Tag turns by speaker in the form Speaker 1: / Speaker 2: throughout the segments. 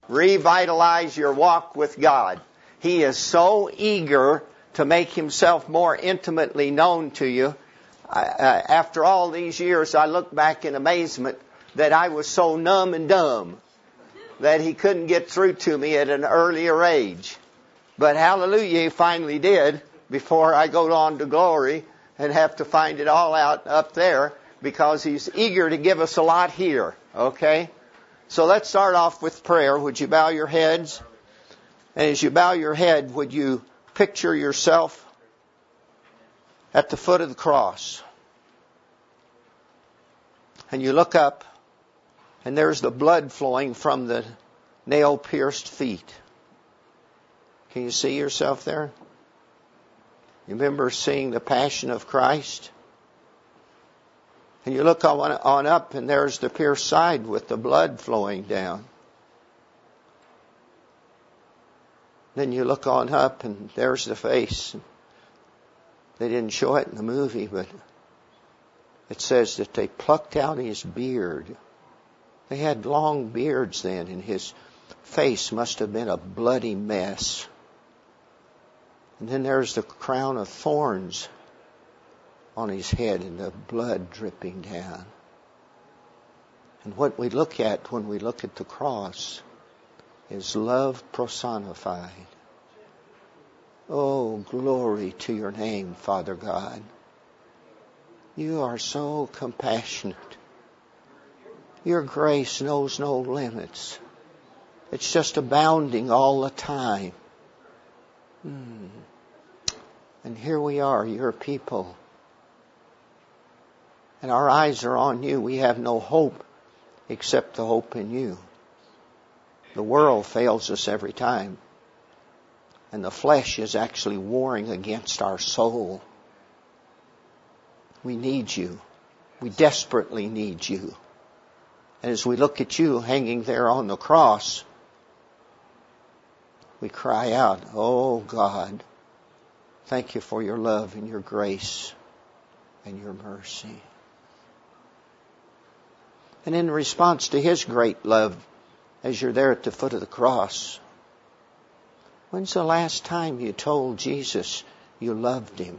Speaker 1: revitalize your walk with God. He is so eager to make Himself more intimately known to you. After all these years, I look back in amazement that I was so numb and dumb that He couldn't get through to me at an earlier age. But hallelujah, He finally did before I go on to glory and have to find it all out up there, because He's eager to give us a lot here. Okay? So let's start off with prayer. Would you bow your heads? And as you bow your head, would you picture yourself at the foot of the cross? And you look up, and there's the blood flowing from the nail-pierced feet. Can you see yourself there? You remember seeing the Passion of Christ? And you look on up, and there's the pierced side with the blood flowing down. Then you look on up, and there's the face. They didn't show it in the movie, but it says that they plucked out His beard. They had long beards then, and His face must have been a bloody mess. And then there's the crown of thorns on His head and the blood dripping down. And what we look at when we look at the cross is love personified. Oh, glory to Your name, Father God. You are so compassionate. Your grace knows no limits. It's just abounding all the time. And here we are, Your people. And our eyes are on You. We have no hope except the hope in You. The world fails us every time. And the flesh is actually warring against our soul. We need You. We desperately need You. And as we look at You hanging there on the cross, we cry out, oh God, thank You for Your love and Your grace and Your mercy. And in response to His great love, as you're there at the foot of the cross, when's the last time you told Jesus you loved Him?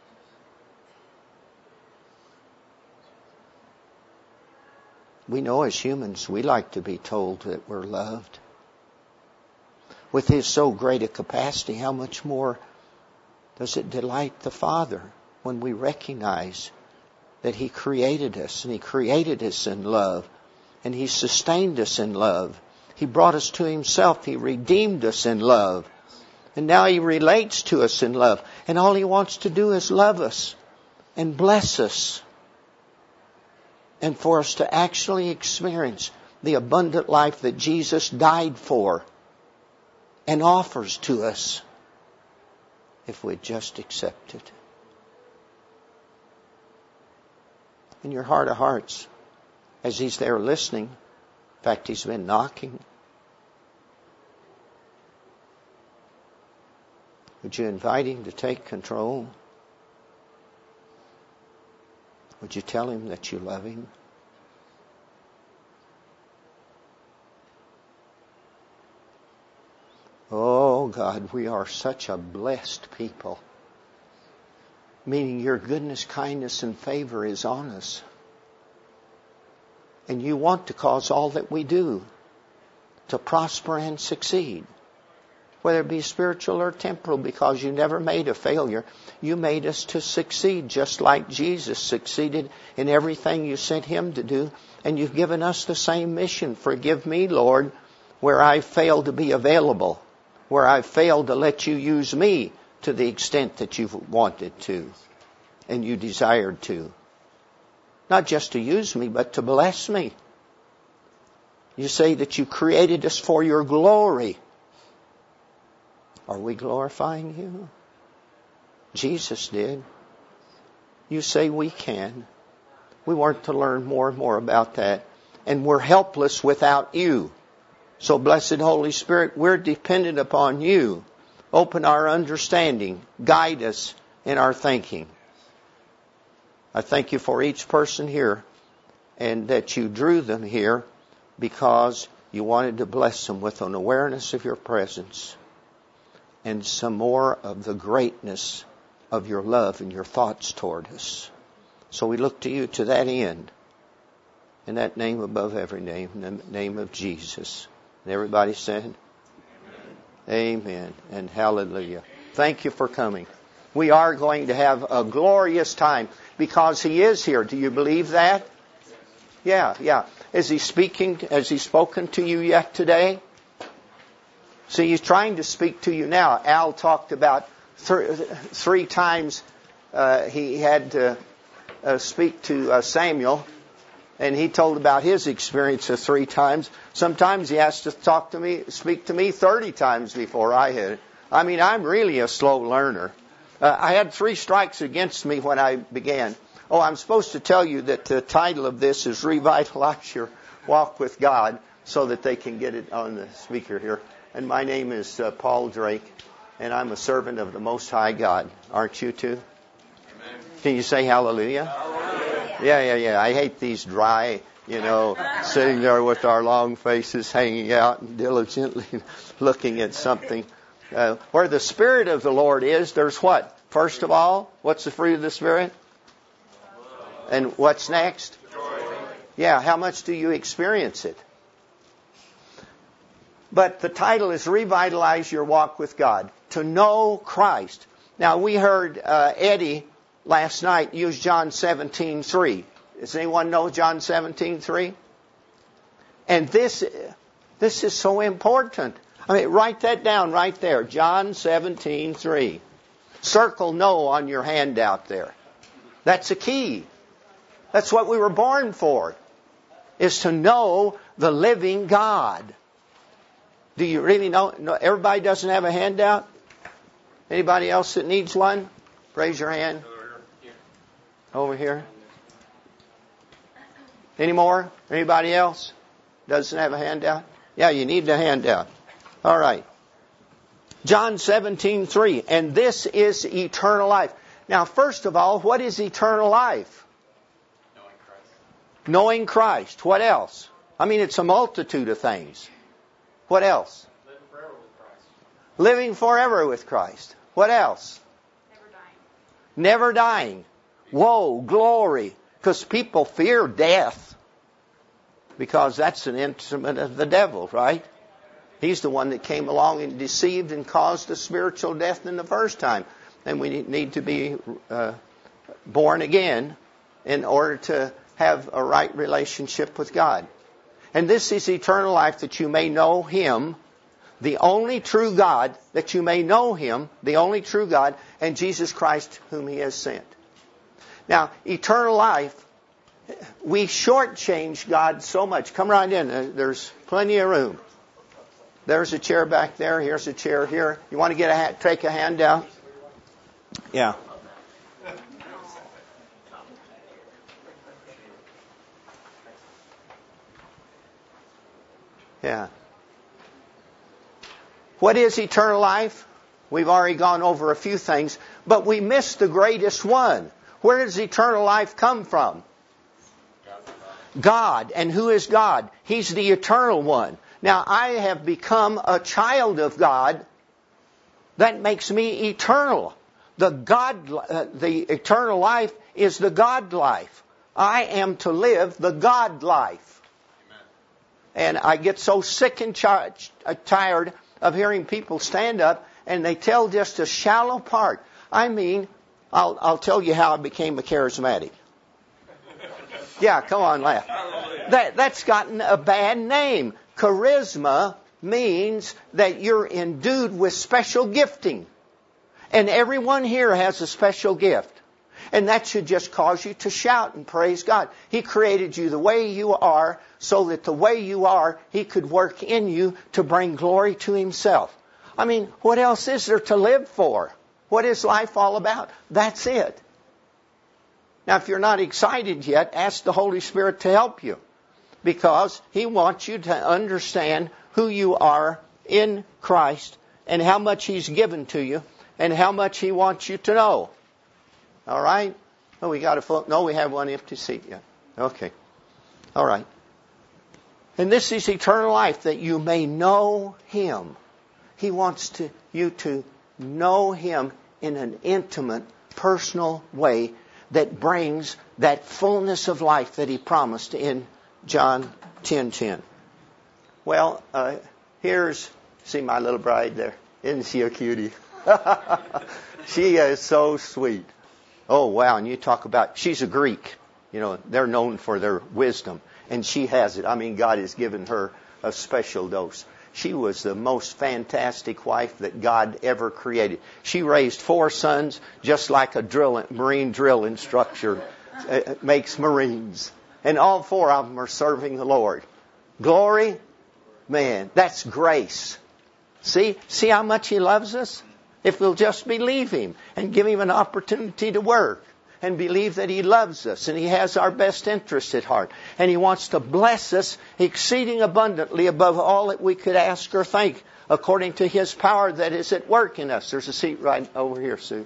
Speaker 1: We know as humans, we like to be told that we're loved. With His so great a capacity, how much more does it delight the Father when we recognize that He created us, and He created us in love, and He sustained us in love. He brought us to Himself. He redeemed us in love. And now He relates to us in love. And all He wants to do is love us and bless us. And for us to actually experience the abundant life that Jesus died for and offers to us if we just accept it. In your heart of hearts, as He's there listening, in fact, He's been knocking, would you invite Him to take control? Would you tell Him that you love Him? Oh God, we are such a blessed people. Meaning Your goodness, kindness, and favor is on us. And You want to cause all that we do to prosper and succeed. Whether it be spiritual or temporal, because You never made a failure. You made us to succeed just like Jesus succeeded in everything You sent Him to do. And You've given us the same mission. Forgive me, Lord, where I failed to be available. Where I failed to let You use me to the extent that You've wanted to and You desired to. Not just to use me, but to bless me. You say that You created us for Your glory. Are we glorifying You? Jesus did. You say we can. We want to learn more and more about that. And we're helpless without You. So blessed Holy Spirit, we're dependent upon You. Open our understanding. Guide us in our thinking. I thank You for each person here, and that You drew them here because You wanted to bless them with an awareness of your presence and some more of the greatness of your love and your thoughts toward us. So we look to you to that end. In that name above every name, in the name of Jesus. And everybody said, Amen and hallelujah. Thank you for coming. We are going to have a glorious time because He is here. Do you believe that? Yeah. Is He speaking? Has He spoken to you yet today? See, He's trying to speak to you now. Al talked about three times he had to speak to Samuel. And he told about his experience of 3 times. Sometimes he has to speak to me 30 times before I had it. I mean, I'm really a slow learner. I had 3 strikes against me when I began. Oh, I'm supposed to tell you that the title of this is Revitalize Your Walk with God, so that they can get it on the speaker here. And my name is Paul Drake, and I'm a servant of the Most High God. Aren't you too? Amen. Can you say hallelujah? Hallelujah. Yeah. I hate these dry, sitting there with our long faces hanging out and diligently looking at something. Where the Spirit of the Lord is, there's what? First of all, what's the fruit of the Spirit? And what's next? Joy. Yeah, how much do you experience it? But the title is Revitalize Your Walk with God. To know Christ. Now, we heard Eddie last night use John 17:3. Does anyone know John 17:3? And this is so important. I mean, write that down right there. John 17:3. Circle no on your handout there. That's a key. That's what we were born for, is to know the living God. Do you really know? No, everybody doesn't have a handout? Anybody else that needs one? Raise your hand. Over here. Any more? Anybody else doesn't have a handout? Yeah, you need the handout. All right. John 17:3. And this is eternal life. Now, first of all, what is eternal life? Knowing Christ. Knowing Christ. What else? I mean, it's a multitude of things. What else?
Speaker 2: Living forever with Christ.
Speaker 1: Living forever with Christ. What else?
Speaker 2: Never dying.
Speaker 1: Never dying. Whoa, glory. Because people fear death. Because that's an instrument of the devil, right? He's the one that came along and deceived and caused a spiritual death in the first time. And we need to be born again in order to have a right relationship with God. And this is eternal life, that you may know Him, the only true God, that you may know Him, the only true God, and Jesus Christ whom He has sent. Now, eternal life, we shortchange God so much. Come right in. There's plenty of room. There's a chair back there. Here's a chair here. You want to take a handout? Yeah. Yeah. What is eternal life? We've already gone over a few things, but we missed the greatest one. Where does eternal life come from? God. And who is God? He's the eternal one. Now, I have become a child of God. That makes me eternal. The eternal life is the God life. I am to live the God life. And I get so sick and tired of hearing people stand up and they tell just a shallow part. I mean, I'll tell you how I became a charismatic. Yeah, come on, laugh. That's gotten a bad name. Charisma means that you're endued with special gifting. And everyone here has a special gift. And that should just cause you to shout and praise God. He created you the way you are, so that the way you are, He could work in you to bring glory to Himself. I mean, what else is there to live for? What is life all about? That's it. Now, if you're not excited yet, ask the Holy Spirit to help you. Because He wants you to understand who you are in Christ and how much He's given to you and how much He wants you to know. All right? Oh, we got a full... No, we have one empty seat yet. Okay. All right. And this is eternal life, that you may know Him. He wants you to know Him in an intimate, personal way that brings that fullness of life that He promised in John 10:10. Well, see my little bride there. Isn't she a cutie? She is so sweet. Oh, wow. And you talk about, she's a Greek. You know, they're known for their wisdom. And she has it. I mean, God has given her a special dose. She was the most fantastic wife that God ever created. She raised 4 sons just like a Marine drill instructor makes Marines. And all 4 of them are serving the Lord. Glory, man, that's grace. See how much He loves us? If we'll just believe Him and give Him an opportunity to work and believe that He loves us and He has our best interests at heart. And He wants to bless us exceeding abundantly above all that we could ask or think, according to His power that is at work in us. There's a seat right over here, Sue.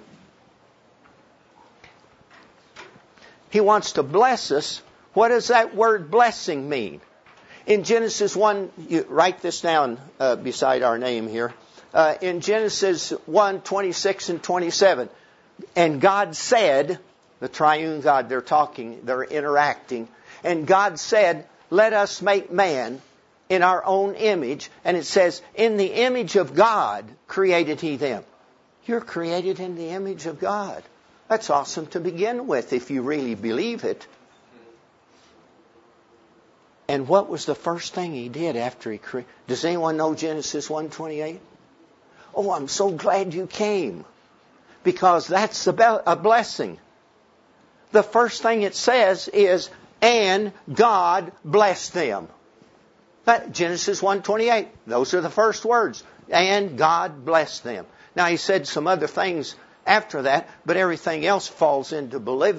Speaker 1: He wants to bless us. What does that word blessing mean? In Genesis 1, you write this down beside our name here. In Genesis 1, 26 and 27, and God said, the triune God, they're interacting, and God said, let us make man in our own image. And it says, in the image of God created He them. You're created in the image of God. That's awesome to begin with if you really believe it. And what was the first thing He did after He created? Does anyone know Genesis 1:28? Oh, I'm so glad you came. Because that's a blessing. The first thing it says is, and God blessed them. Genesis 1:28. Those are the first words. And God blessed them. Now He said some other things after that, but everything else falls into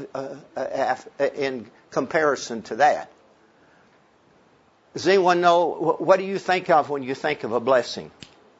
Speaker 1: in comparison to that. Does anyone know, what do you think of when you think of a blessing?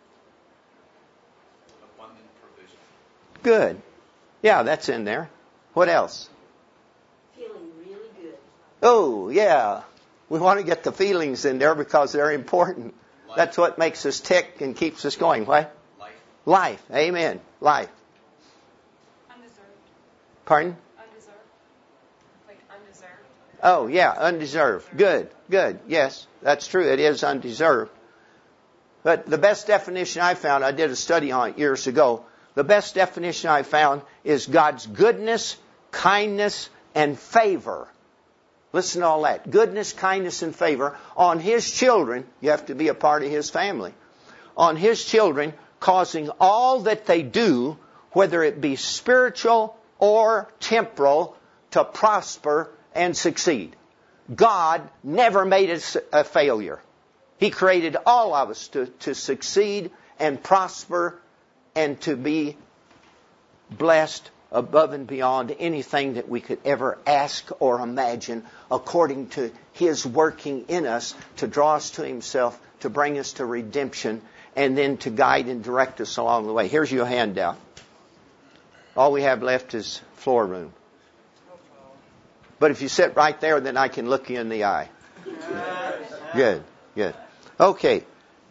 Speaker 3: Abundant provision.
Speaker 1: Good. Yeah, that's in there. What else?
Speaker 2: Feeling really good.
Speaker 1: Oh, yeah. We want to get the feelings in there because they're important.
Speaker 3: Life.
Speaker 1: That's what makes us tick and keeps us going. What?
Speaker 3: Life.
Speaker 1: Life. Amen. Life.
Speaker 2: Undeserved.
Speaker 1: Pardon?
Speaker 2: Undeserved. Like undeserved.
Speaker 1: Oh, yeah, undeserved. Good. Yes, that's true. It is undeserved. But the best definition I found, I did a study on it years ago. The best definition I found is God's goodness, kindness, and favor. Listen to all that. Goodness, kindness, and favor on His children. You have to be a part of His family. On His children, causing all that they do, whether it be spiritual or temporal, to prosper and succeed. God never made us a failure. He created all of us to succeed and prosper and to be blessed above and beyond anything that we could ever ask or imagine, according to His working in us to draw us to Himself, to bring us to redemption, and then to guide and direct us along the way. Here's your handout. All we have left is floor room. But if you sit right there, then I can look you in the eye. Good. Okay.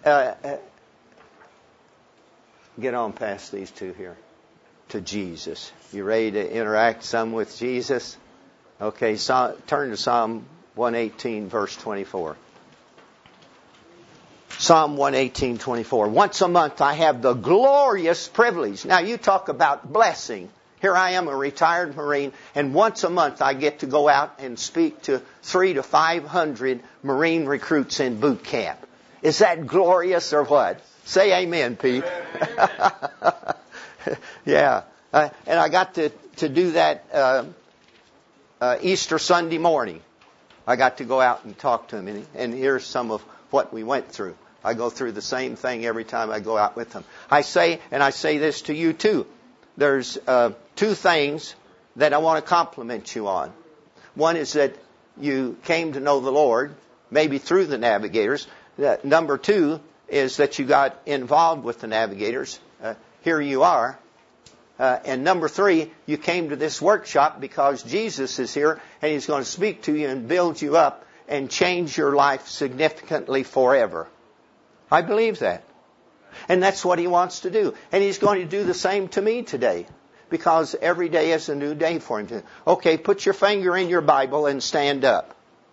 Speaker 1: Get on past these two here. To Jesus. You ready to interact some with Jesus? Okay, turn to Psalm 118, verse 24. Psalm 118, 24. Once a month I have the glorious privilege. Now you talk about blessing. Here I am, a retired Marine, and once a month I get to go out and speak to 300 to 500 Marine recruits in boot camp. Is that glorious or what? Say amen, Pete. Yeah. And I got to do that Easter Sunday morning. I got to go out and talk to them. And here's some of what we went through. I go through the same thing every time I go out with them. I say this to you too. There's 2 things that I want to compliment you on. One is that you came to know the Lord, maybe through the Navigators. Number 2 is that you got involved with the Navigators. Here you are. And number 3, you came to this workshop because Jesus is here and He's going to speak to you and build you up and change your life significantly forever. I believe that. And that's what He wants to do. And He's going to do the same to me today. Because every day is a new day for Him. Okay, put your finger in your Bible and stand up.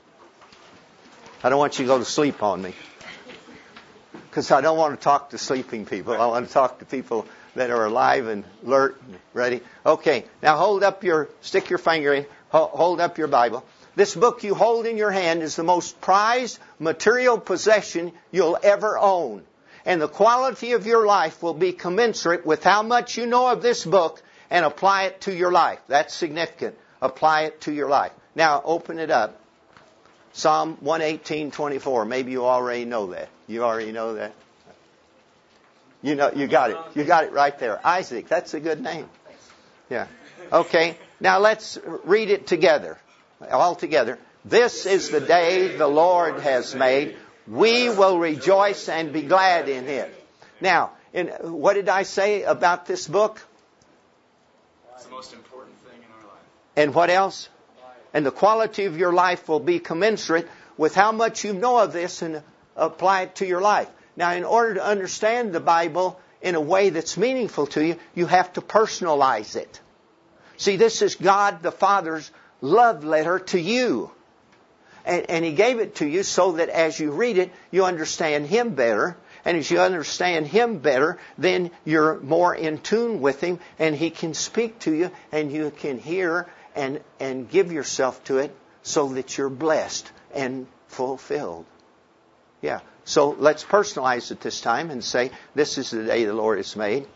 Speaker 1: I don't want you to go to sleep on me. Because I don't want to talk to sleeping people. I want to talk to people that are alive and alert and ready. Okay, now stick your finger in, hold up your Bible. This book you hold in your hand is the most prized material possession you'll ever own. And the quality of your life will be commensurate with how much you know of this book and apply it to your life. That's significant. Apply it to your life. Now, open it up. Psalm 118:24. Maybe you already know that. You already know that? You got it. You got it right there. Isaac, that's a good name. Yeah. Okay. Now let's read it together. All together. This is the day the Lord has made. We will rejoice and be glad in it. Now, what did I say about this book?
Speaker 3: It's the most important thing in our life.
Speaker 1: And what else? And the quality of your life will be commensurate with how much you know of this and apply it to your life. Now, in order to understand the Bible in a way that's meaningful to you, you have to personalize it. See, this is God the Father's love letter to you. And He gave it to you so that as you read it, you understand Him better. And as you understand Him better, then you're more in tune with Him and He can speak to you and you can hear and give yourself to it so that you're blessed and fulfilled. Yeah. So let's personalize it this time and say, this is the day the Lord has made.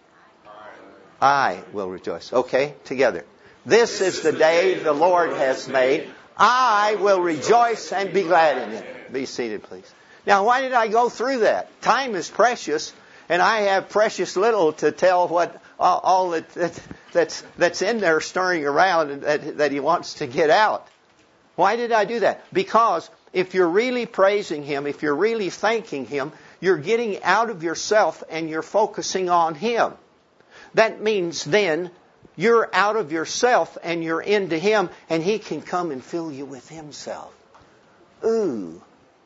Speaker 1: I will rejoice. Okay, together. This is the day the Lord has made. I will rejoice and be glad in it. Be seated, please. Now, why did I go through that? Time is precious, and I have precious little to tell what all that's in there stirring around that He wants to get out. Why did I do that? Because if you're really praising Him, if you're really thanking Him, you're getting out of yourself and you're focusing on Him. That means then you're out of yourself and you're into Him, and He can come and fill you with Himself. Ooh.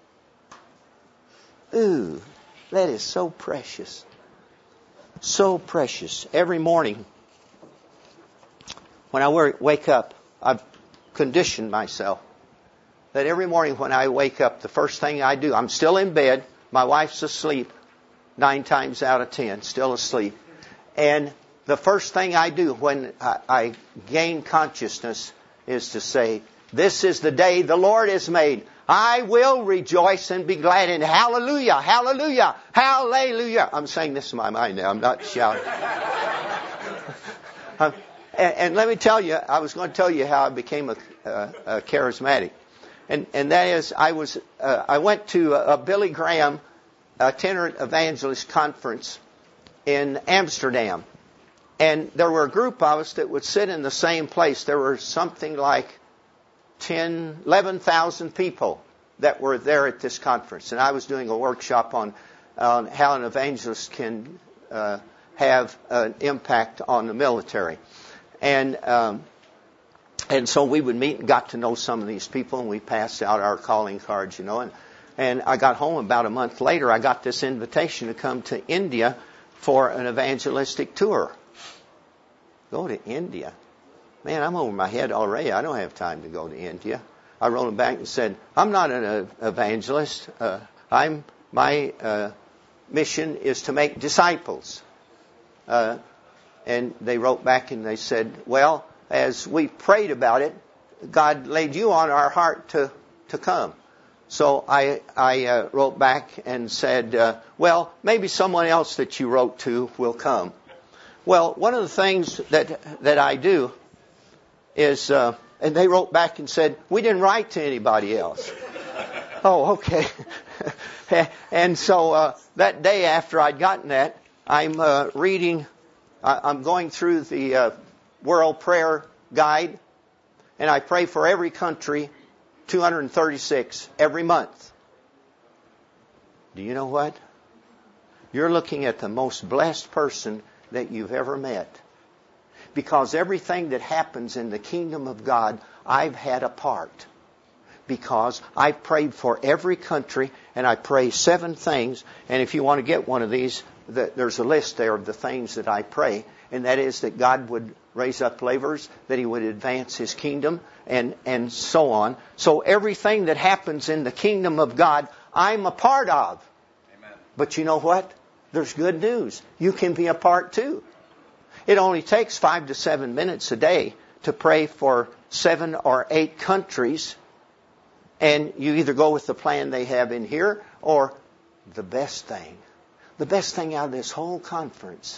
Speaker 1: Ooh. That is so precious. So precious. Every morning when I wake up, I've conditioned myself that every morning when I wake up, the first thing I do, I'm still in bed, my wife's asleep, 9 times out of 10, still asleep. And the first thing I do when I gain consciousness is to say, this is the day the Lord has made. I will rejoice and be glad in it. Hallelujah, hallelujah, hallelujah. I'm saying this in my mind now. I'm not shouting. And let me tell you, I was going to tell you how I became a charismatic. And that is, I went to a Billy Graham itinerant evangelist conference in Amsterdam. And there were a group of us that would sit in the same place. There were something like 11,000 people that were there at this conference. And I was doing a workshop on how an evangelist can have an impact on the military. And so we would meet and got to know some of these people, and we passed out our calling cards, And I got home about a month later. I got this invitation to come to India for an evangelistic tour. Go to India? Man, I'm over my head already. I don't have time to go to India. I wrote them back and said, I'm not an evangelist. My mission is to make disciples. And they wrote back and they said, well, as we prayed about it, God laid you on our heart to come. So I wrote back and said, well, maybe someone else that you wrote to will come. Well, one of the things that I do is, and they wrote back and said, we didn't write to anybody else. Oh, okay. And so that day after I'd gotten that, I'm going through the World Prayer Guide, and I pray for every country, 236, every month. Do you know what? You're looking at the most blessed person that you've ever met. Because everything that happens in the kingdom of God, I've had a part. because I prayed for every country, and I pray 7 things. And if you want to get one of these, there's a list there of the things that I pray. And that is that God would raise up laborers, that He would advance His kingdom, and so on. So everything that happens in the kingdom of God, I'm a part of.
Speaker 3: Amen.
Speaker 1: But you know what? There's good news. You can be a part too. It only takes 5 to 7 minutes a day to pray for 7 or 8 countries. And you either go with the plan they have in here, or the best thing out of this whole conference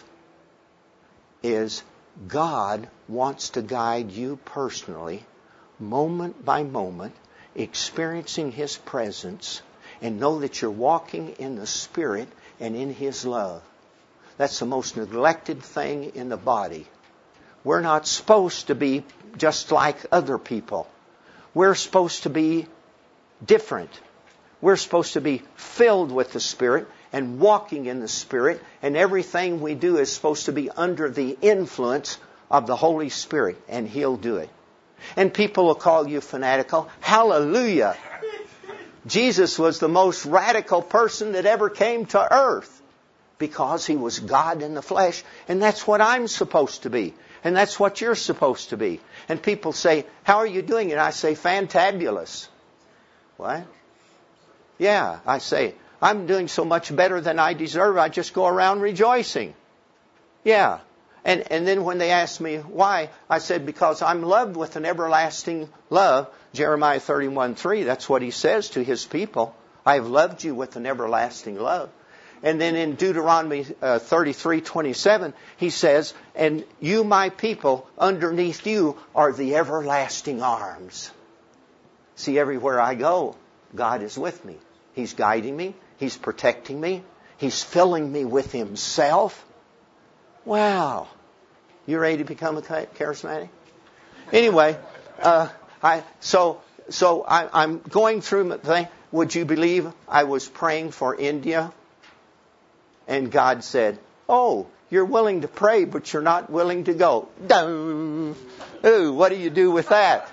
Speaker 1: is God wants to guide you personally, moment by moment, experiencing His presence, and know that you're walking in the Spirit and in His love. That's the most neglected thing in the body. We're not supposed to be just like other people. We're supposed to be different. We're supposed to be filled with the Spirit and walking in the Spirit, and everything we do is supposed to be under the influence of the Holy Spirit, and He'll do it. And people will call you fanatical. Hallelujah! Jesus was the most radical person that ever came to earth, because He was God in the flesh, and that's what I'm supposed to be. And that's what you're supposed to be. And people say, how are you doing? And I say, fantabulous. What? Yeah, I say, I'm doing so much better than I deserve, I just go around rejoicing. Yeah. And then when they ask me why, I said, because I'm loved with an everlasting love. Jeremiah 31:3, that's what He says to His people. I have loved you with an everlasting love. And then in Deuteronomy 33:27, He says, and you, my people, underneath you are the everlasting arms. See, everywhere I go, God is with me. He's guiding me. He's protecting me. He's filling me with Himself. Wow. You ready to become a charismatic? Anyway, I'm going through the thing. Would you believe I was praying for India? And God said, oh, you're willing to pray, but you're not willing to go. Ooh, what do you do with that?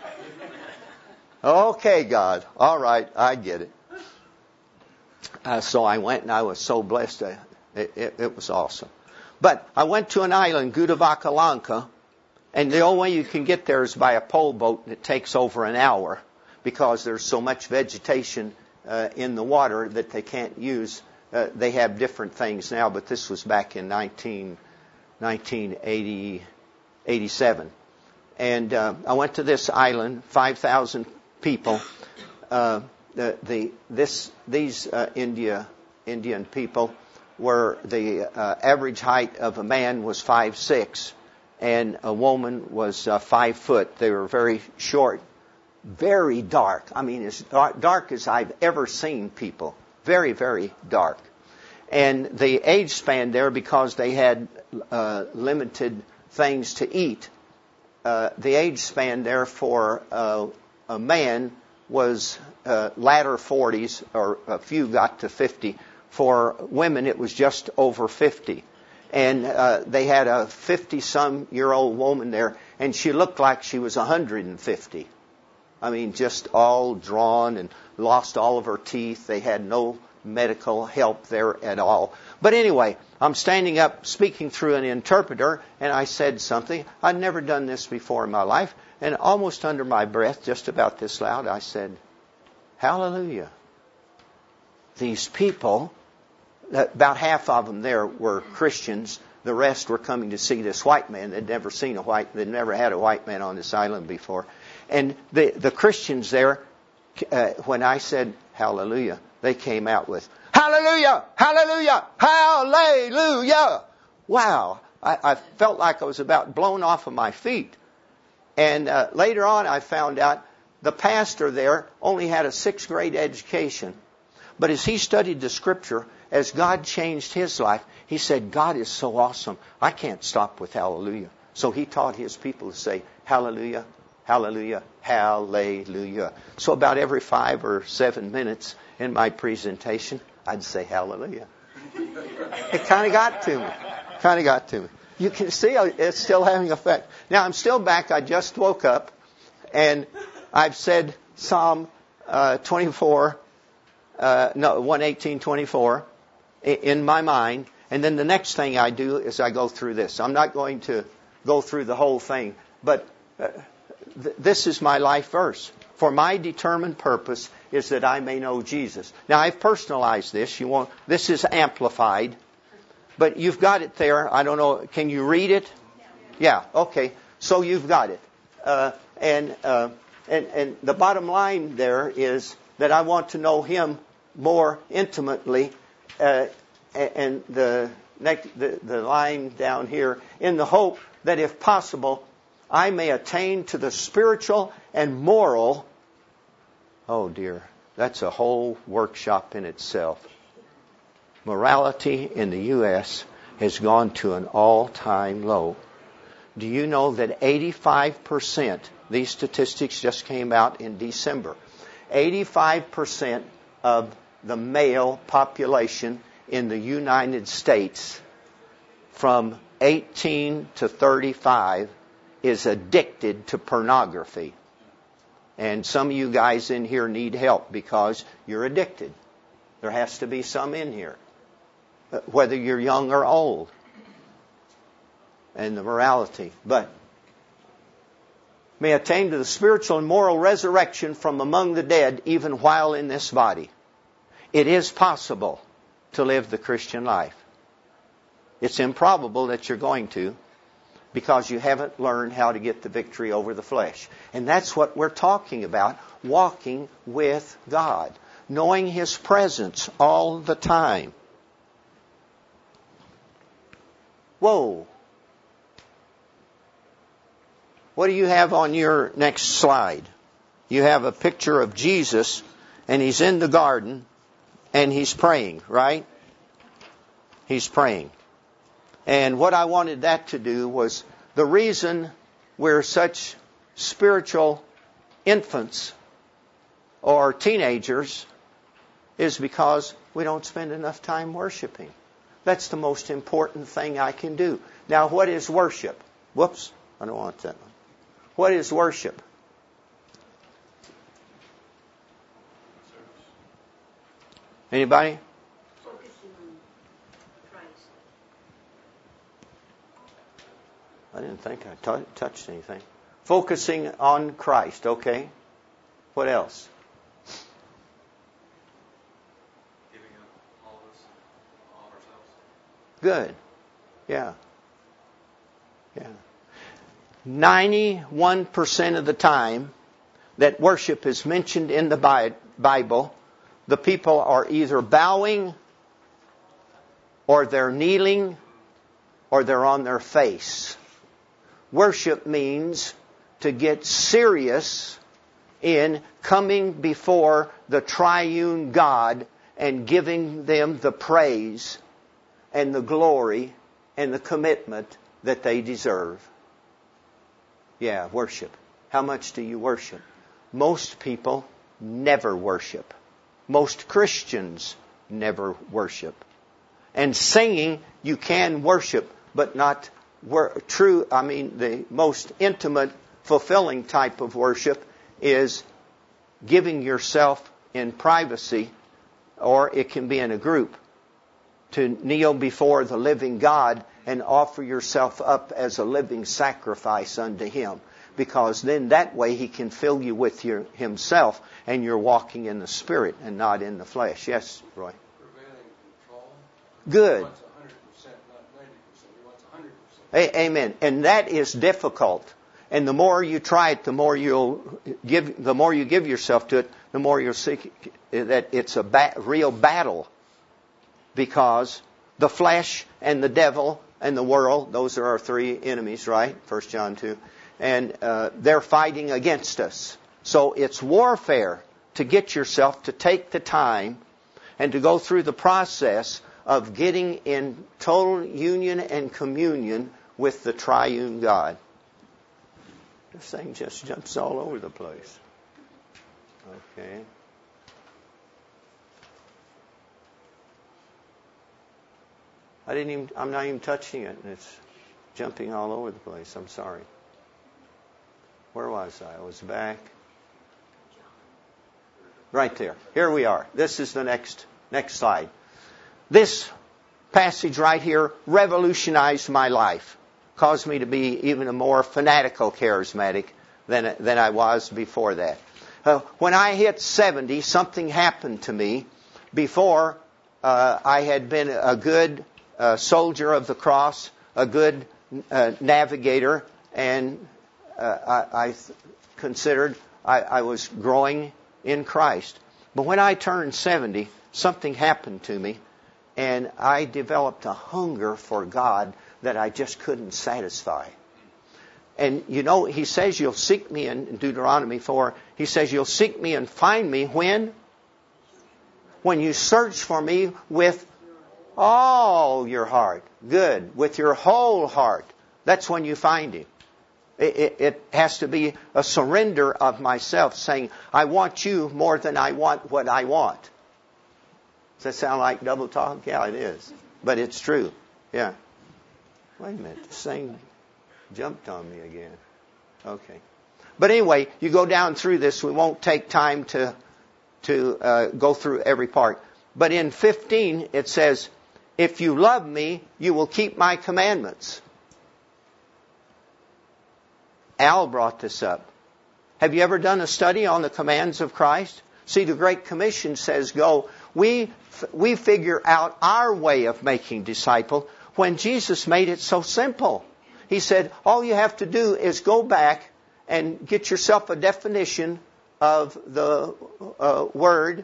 Speaker 1: Okay, God. All right, I get it. So I went, and I was so blessed. It was awesome. But I went to an island, Gudavakalanka, and the only way you can get there is by a pole boat, and it takes over an hour because there's so much vegetation in the water that they can't use. They have different things now, but this was back in 1987. And I went to this island, 5,000 people. These Indian people were the average height of a man was 5'6", and a woman was 5 foot. They were very short, very dark. I mean, as dark as I've ever seen people. Very, very dark. And the age span there, because they had limited things to eat, the age span there for a man was latter 40s, or a few got to 50. For women, it was just over 50. And they had a 50-some-year-old woman there, and she looked like she was 150. I mean, just all drawn and lost all of her teeth. They had no medical help there at all. But anyway, I'm standing up speaking through an interpreter, and I said something. I'd never done this before in my life. And almost under my breath, just about this loud, I said, hallelujah. These people, about half of them there were Christians. The rest were coming to see this white man. They'd never had a white man on this island before. And the Christians there, when I said hallelujah, they came out with, hallelujah, hallelujah, hallelujah. Wow. I felt like I was about blown off of my feet. And later on I found out the pastor there only had a 6th grade education. But as he studied the Scripture, as God changed his life, he said, God is so awesome, I can't stop with hallelujah. So he taught his people to say, hallelujah, hallelujah, hallelujah. So about every 5 or 7 minutes in my presentation, I'd say hallelujah. It kind of got to me. You can see it's still having effect. Now I'm still back. I just woke up, and I've said Psalm 1:18-24 in my mind. And then the next thing I do is I go through this. I'm not going to go through the whole thing, but this is my life verse. For my determined purpose is that I may know Jesus. Now I've personalized this. This is amplified, but you've got it there. I don't know. Can you read it? Yeah. Okay. So you've got it. And the bottom line there is that I want to know Him more intimately. And the line down here, in the hope that if possible, I may attain to the spiritual and moral. Oh dear, that's a whole workshop in itself. Morality in the U.S. has gone to an all-time low. Do you know that 85%, these statistics just came out in December, 85% of the male population in the United States from 18 to 35 is addicted to pornography. And some of you guys in here need help because you're addicted. There has to be some in here, whether you're young or old. And the morality. But may attain to the spiritual and moral resurrection from among the dead even while in this body. It is possible to live the Christian life. It's improbable that you're going to, because you haven't learned how to get the victory over the flesh. And that's what we're talking about, walking with God, knowing His presence all the time. Whoa. What do you have on your next slide? You have a picture of Jesus, and He's in the garden, and He's praying, right? He's praying. And what I wanted that to do was, the reason we're such spiritual infants or teenagers is because we don't spend enough time worshiping. That's the most important thing I can do. Now, what is worship? Whoops, I don't want that one. What is worship? Anybody?
Speaker 2: Focusing on Christ.
Speaker 1: I didn't think I touched anything. Focusing on Christ, okay. What else?
Speaker 3: Giving up all of us, all of ourselves.
Speaker 1: Good. Yeah. Yeah. 91% of the time that worship is mentioned in the Bible, the people are either bowing, or they're kneeling, or they're on their face. Worship means to get serious in coming before the triune God and giving them the praise and the glory and the commitment that they deserve. Yeah, worship. How much do you worship? Most people never worship. Most Christians never worship. And singing, you can worship, but not true. I mean, the most intimate, fulfilling type of worship is giving yourself in privacy, or it can be in a group, to kneel before the living God and offer yourself up as a living sacrifice unto Him. Because then that way He can fill you with Himself, and you're walking in the Spirit and not in the flesh. Yes, Roy?
Speaker 4: Prevailing control.
Speaker 1: Good.
Speaker 4: He wants 100%, not 90%. He wants 100%.
Speaker 1: Amen. And that is difficult. And the more you try it, the more you give yourself to it, the more you'll see that it's a real battle. Because the flesh and the devil and the world, those are our three enemies, right? 1 John 2. And they're fighting against us. So it's warfare to get yourself to take the time and to go through the process of getting in total union and communion with the triune God. This thing just jumps all over the place. Okay. I'm not even touching it, and it's jumping all over the place. I'm sorry. Where was I? I was back. Right there. Here we are. This is the next slide. This passage right here revolutionized my life. Caused me to be even a more fanatical charismatic than I was before that. When I hit 70, something happened to me. Before, I had been a good soldier of the cross, a good navigator, and I considered I was growing in Christ. But when I turned 70, something happened to me, and I developed a hunger for God that I just couldn't satisfy. And you know, he says you'll seek me in Deuteronomy 4. He says you'll seek me and find me when you search for me with all your heart. Good. With your whole heart. That's when you find Him. It has to be a surrender of myself, saying, I want you more than I want what I want. Does that sound like double talk? Yeah, it is. But it's true. Yeah. Wait a minute. This thing jumped on me again. Okay. But anyway, you go down through this. We won't take time to go through every part. But in 15, it says, if you love me, you will keep my commandments. Al brought this up. Have you ever done a study on the commands of Christ? See, the Great Commission says go. We figure out our way of making disciple when Jesus made it so simple. He said, all you have to do is go back and get yourself a definition of the word,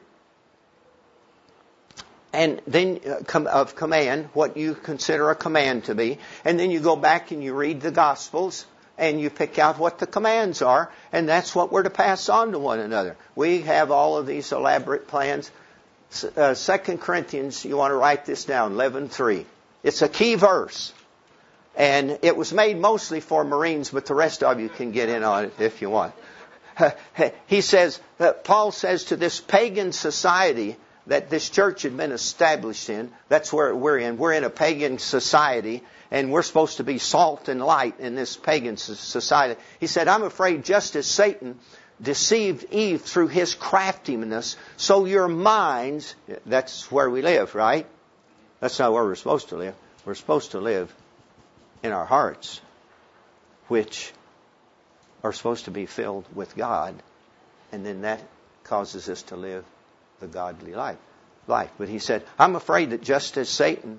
Speaker 1: and then of command, what you consider a command to be. And then you go back and you read the Gospels, and you pick out what the commands are, and that's what we're to pass on to one another. We have all of these elaborate plans. 2 Corinthians, you want to write this down, 11:3. It's a key verse. And it was made mostly for Marines, but the rest of you can get in on it if you want. He says, Paul says to this pagan society that this church had been established in, that's where we're in. We're in a pagan society, and we're supposed to be salt and light in this pagan society. He said, I'm afraid just as Satan deceived Eve through his craftiness, so your minds, that's where we live, right? That's not where we're supposed to live. We're supposed to live in our hearts, which are supposed to be filled with God, and then that causes us to live the godly life. But he said, I'm afraid that just as Satan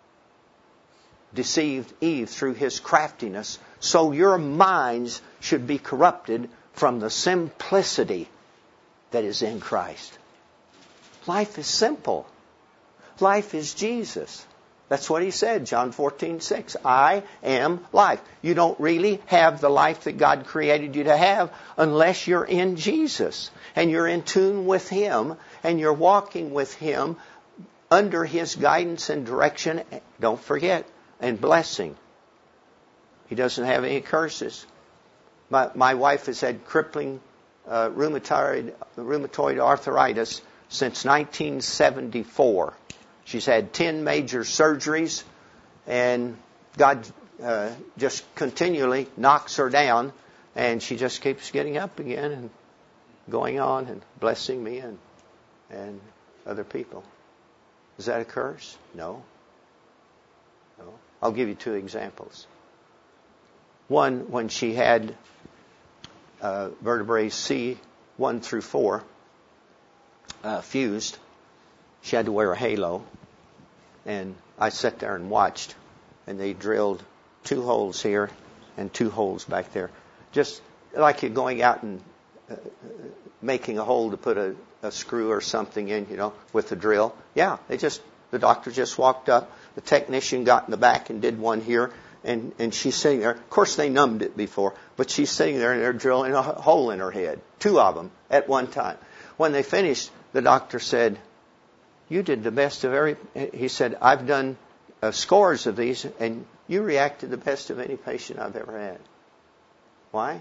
Speaker 1: deceived Eve through his craftiness, so your minds should be corrupted from the simplicity that is in Christ. Life is simple. Life is Jesus. That's what he said, John 14:6. I am life. You don't really have the life that God created you to have unless you're in Jesus. And you're in tune with Him. And you're walking with Him under His guidance and direction. Don't forget. And blessing. He doesn't have any curses. My wife has had crippling rheumatoid arthritis since 1974. She's had 10 major surgeries, and God just continually knocks her down, and she just keeps getting up again and going on and blessing me and other people. Is that a curse? No. I'll give you 2 examples. One, when she had vertebrae C1 through 4 fused, she had to wear a halo, and I sat there and watched, and they drilled 2 holes here and 2 holes back there. Just like you're going out and making a hole to put a screw or something in, with a drill. Yeah, the doctor just walked up, the technician got in the back and did one here, and she's sitting there. Of course, they numbed it before, but she's sitting there and they're drilling a hole in her head. 2 of them at one time. When they finished, the doctor said, you did the best of he said, I've done scores of these, and you reacted the best of any patient I've ever had. Why?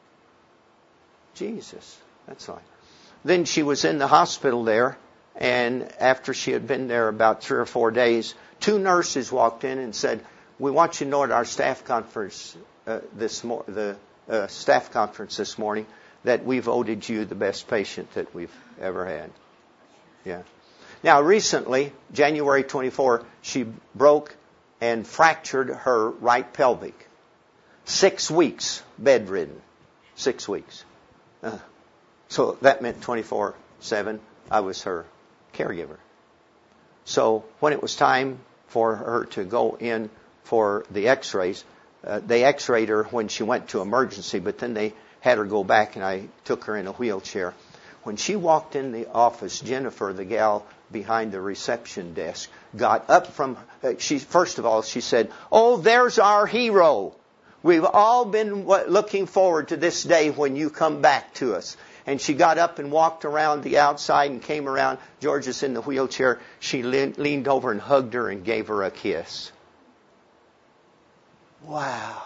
Speaker 1: Jesus. That's why. Then she was in the hospital there, and after she had been there about 3 or 4 days, 2 nurses walked in and said, we want you to know at our staff conference this morning that we voted you the best patient that we've ever had. Yeah. Now, recently, January 24, she broke and fractured her right pelvic. 6 weeks bedridden. 6 weeks. So that meant 24/7. I was her caregiver. So when it was time for her to go in for the x-rays, they x-rayed her when she went to emergency, but then they had her go back and I took her in a wheelchair. When she walked in the office, Jennifer, the gal behind the reception desk, got up from, first of all, she said, "Oh, there's our hero. We've all been looking forward to this day when you come back to us." And she got up and walked around the outside and came around. George's in the wheelchair. She leaned over and hugged her and gave her a kiss. Wow.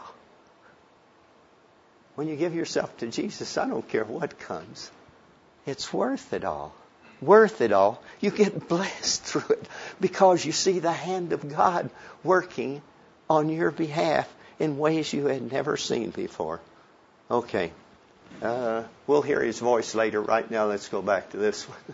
Speaker 1: When you give yourself to Jesus, I don't care what comes. It's worth it all. Worth it all. You get blessed through it because you see the hand of God working on your behalf in ways you had never seen before. Okay. We'll hear his voice later. Right now, let's go back to this one.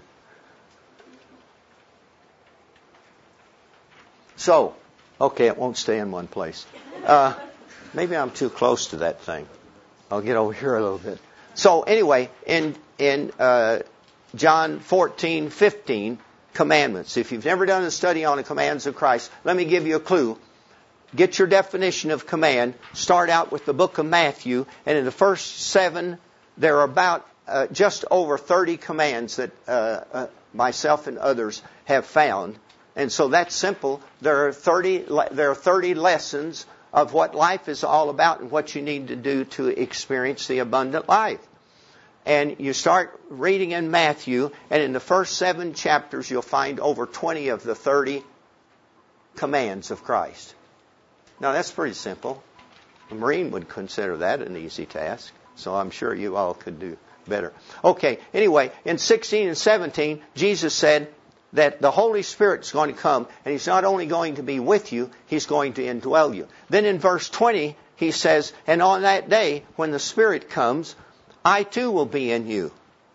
Speaker 1: So, okay, it won't stay in one place. Maybe I'm too close to that thing. I'll get over here a little bit. So anyway, in John 14:15, commandments. If you've never done a study on the commands of Christ, let me give you a clue. Get your definition of command. Start out with the book of Matthew, and in the first 7, there are about just over 30 commands that myself and others have found. And so that's simple. There are 30 lessons of what life is all about and what you need to do to experience the abundant life. And you start reading in Matthew, and in the first 7 chapters, you'll find over 20 of the 30 commands of Christ. Now, that's pretty simple. A Marine would consider that an easy task, so I'm sure you all could do better. Okay, anyway, in 16 and 17, Jesus said that the Holy Spirit's going to come, and He's not only going to be with you, He's going to indwell you. Then in verse 20, He says, "And on that day, when the Spirit comes, I too will be in you."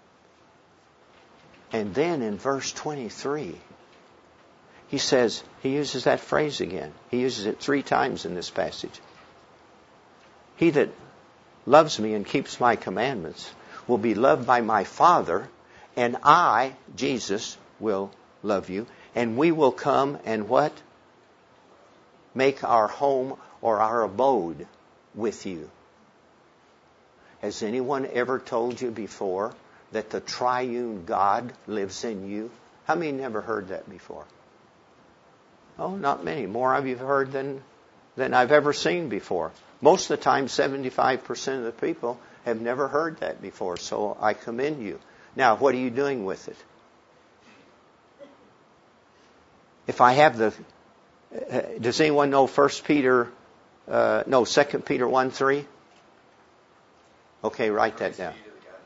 Speaker 1: And then in verse 23, He says, He uses that phrase again. He uses it 3 times in this passage. "He that loves me and keeps my commandments will be loved by my Father, and I, Jesus, will love you. And we will come and" what? "Make our home or our abode with you." Has anyone ever told you before that the triune God lives in you? How many never heard that before? Oh, not many. More of you have heard than I've ever seen before. Most of the time, 75% of the people have never heard that before, so I commend you. Now, what are you doing with it? If I have does anyone know 2 Peter 1:3? Okay, write that down.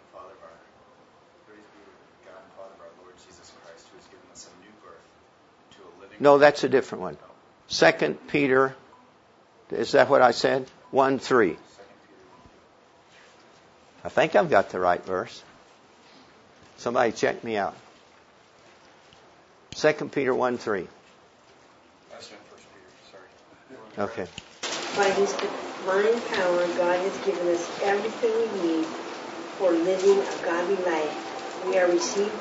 Speaker 1: No, that's a different one. 2 Peter, is that what I said? 1:3. I think I've got the right verse. Somebody check me out. 2 Peter 1:3.
Speaker 4: That's not 1 Peter, sorry.
Speaker 1: Okay.
Speaker 2: By His divine power, God has given us everything we need for living a godly life. We have received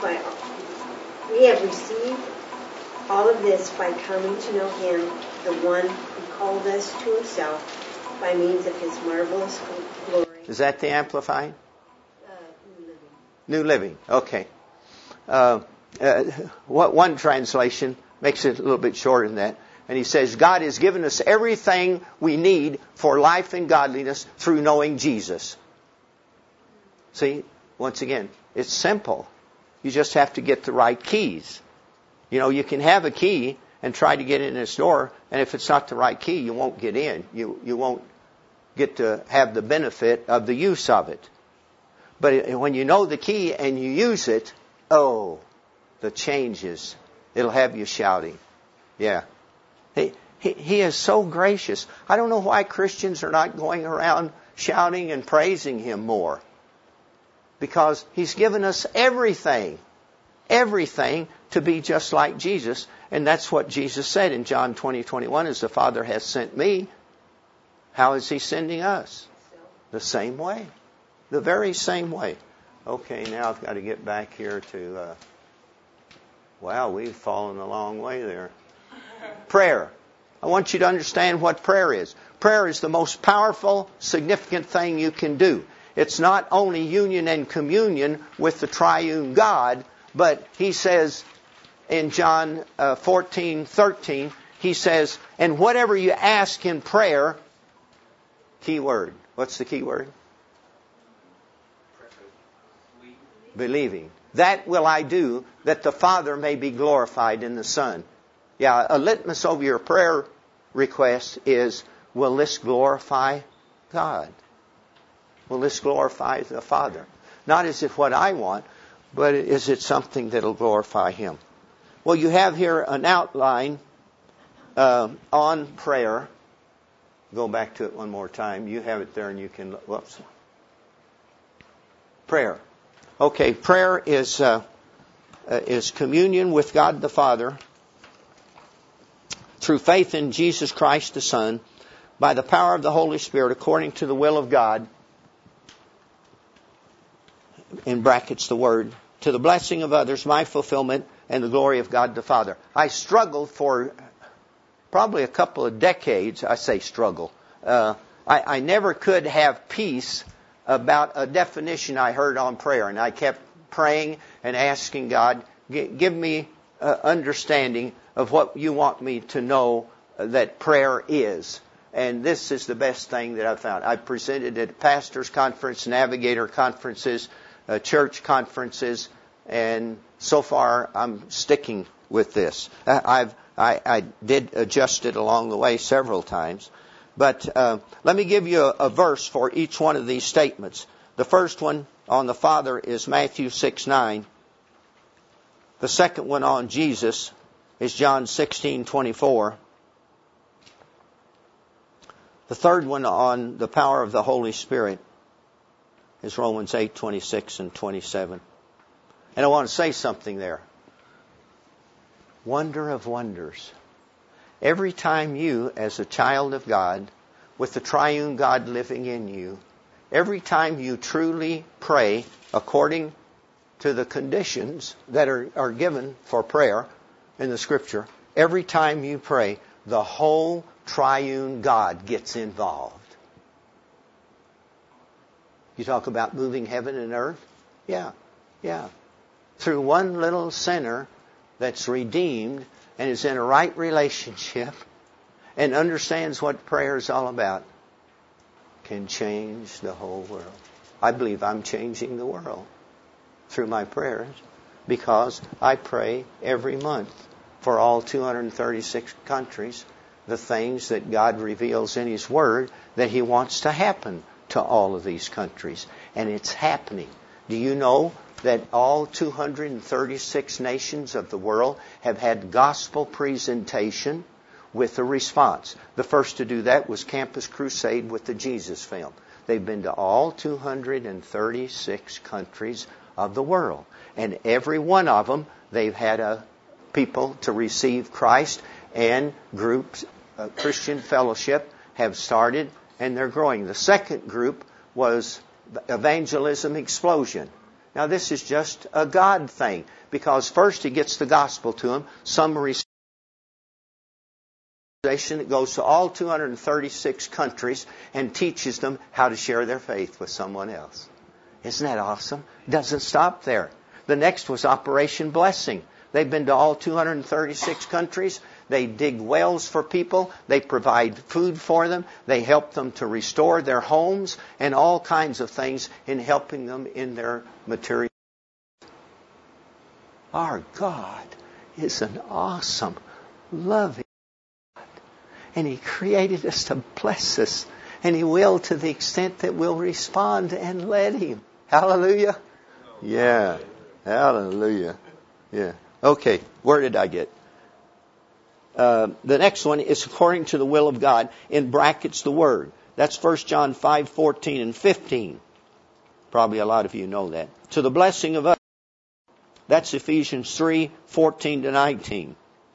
Speaker 2: all of this by coming to know Him, the one who called us to Himself by means of His marvelous glory.
Speaker 1: Is that the Amplified?
Speaker 2: New Living.
Speaker 1: New Living. Okay. One translation makes it a little bit shorter than that. And he says, God has given us everything we need for life and godliness through knowing Jesus. See, once again, it's simple. You just have to get the right keys. You know, you can have a key and try to get in this door, and if it's not the right key, you won't get in. You won't get to have the benefit of the use of it. But when you know the key and you use it, oh, the changes. It'll have you shouting. Yeah. He is so gracious. I don't know why Christians are not going around shouting and praising Him more. because He's given us everything to be just like Jesus. And that's what Jesus said in John 20:21, as the Father has sent me, how is He sending us? The same way. The very same way. Okay, now I've got to get back here to... wow, we've fallen a long way there. Prayer. I want you to understand what prayer is. Prayer is the most powerful, significant thing you can do. It's not only union and communion with the triune God, but He says in John 14:13, He says, and whatever you ask in prayer, key word. What's the key word? Believing. That will I do, that the Father may be glorified in the Son. Yeah, a litmus over your prayer request is, will this glorify God? Will this glorify the Father? Not is it what I want, but is it something that will glorify Him? Well, you have here an outline on prayer. Go back to it one more time. You have it there and you can... Whoops. Prayer. Okay, prayer is communion with God the Father through faith in Jesus Christ the Son, by the power of the Holy Spirit, according to the will of God, in brackets the Word, to the blessing of others, my fulfillment, and the glory of God the Father. I struggled for probably a couple of decades. I say struggle. I never could have peace about a definition I heard on prayer. And I kept praying and asking God, give me understanding of what you want me to know that prayer is. And this is the best thing that I've found. I presented at pastors' conference, navigator conferences, church conferences, and so far I'm sticking with this. I did adjust it along the way several times. But let me give you a verse for each one of these statements. The first one on the Father is Matthew 6:9. The second one on Jesus is John 16:24. The third one on the power of the Holy Spirit is Romans 8:26 and 27. And I want to say something there. Wonder of wonders. Every time you, as a child of God, with the triune God living in you, every time you truly pray according to the conditions that are given for prayer in the Scripture, every time you pray, the whole triune God gets involved. You talk about moving heaven and earth? Yeah. Through one little sinner that's redeemed and is in a right relationship and understands what prayer is all about, can change the whole world. I believe I'm changing the world through my prayers because I pray every month for all 236 countries the things that God reveals in His Word that He wants to happen to all of these countries. And it's happening. Do you know that all 236 nations of the world have had gospel presentation with a response? The first to do that was Campus Crusade with the Jesus film. They've been to all 236 countries of the world. And every one of them, they've had people to receive Christ, and groups, Christian fellowship, have started, and they're growing. The second group was Evangelism Explosion. Now this is just a God thing, because first He gets the gospel to them. Some receive that goes to all 236 countries and teaches them how to share their faith with someone else. Isn't that awesome? Doesn't stop there. The next was Operation Blessing. They've been to all 236 countries. They dig wells for people. They provide food for them. They help them to restore their homes and all kinds of things in helping them in their material. Our God is an awesome, loving God. And He created us to bless us. And He will, to the extent that we'll respond and let Him. Hallelujah. Yeah. Hallelujah. Yeah. Okay. Where did I get? The next one is according to the will of God, in brackets the Word. That's 1 John 5:14 and 15. Probably a lot of you know that. To the blessing of us. That's Ephesians 3:14-19.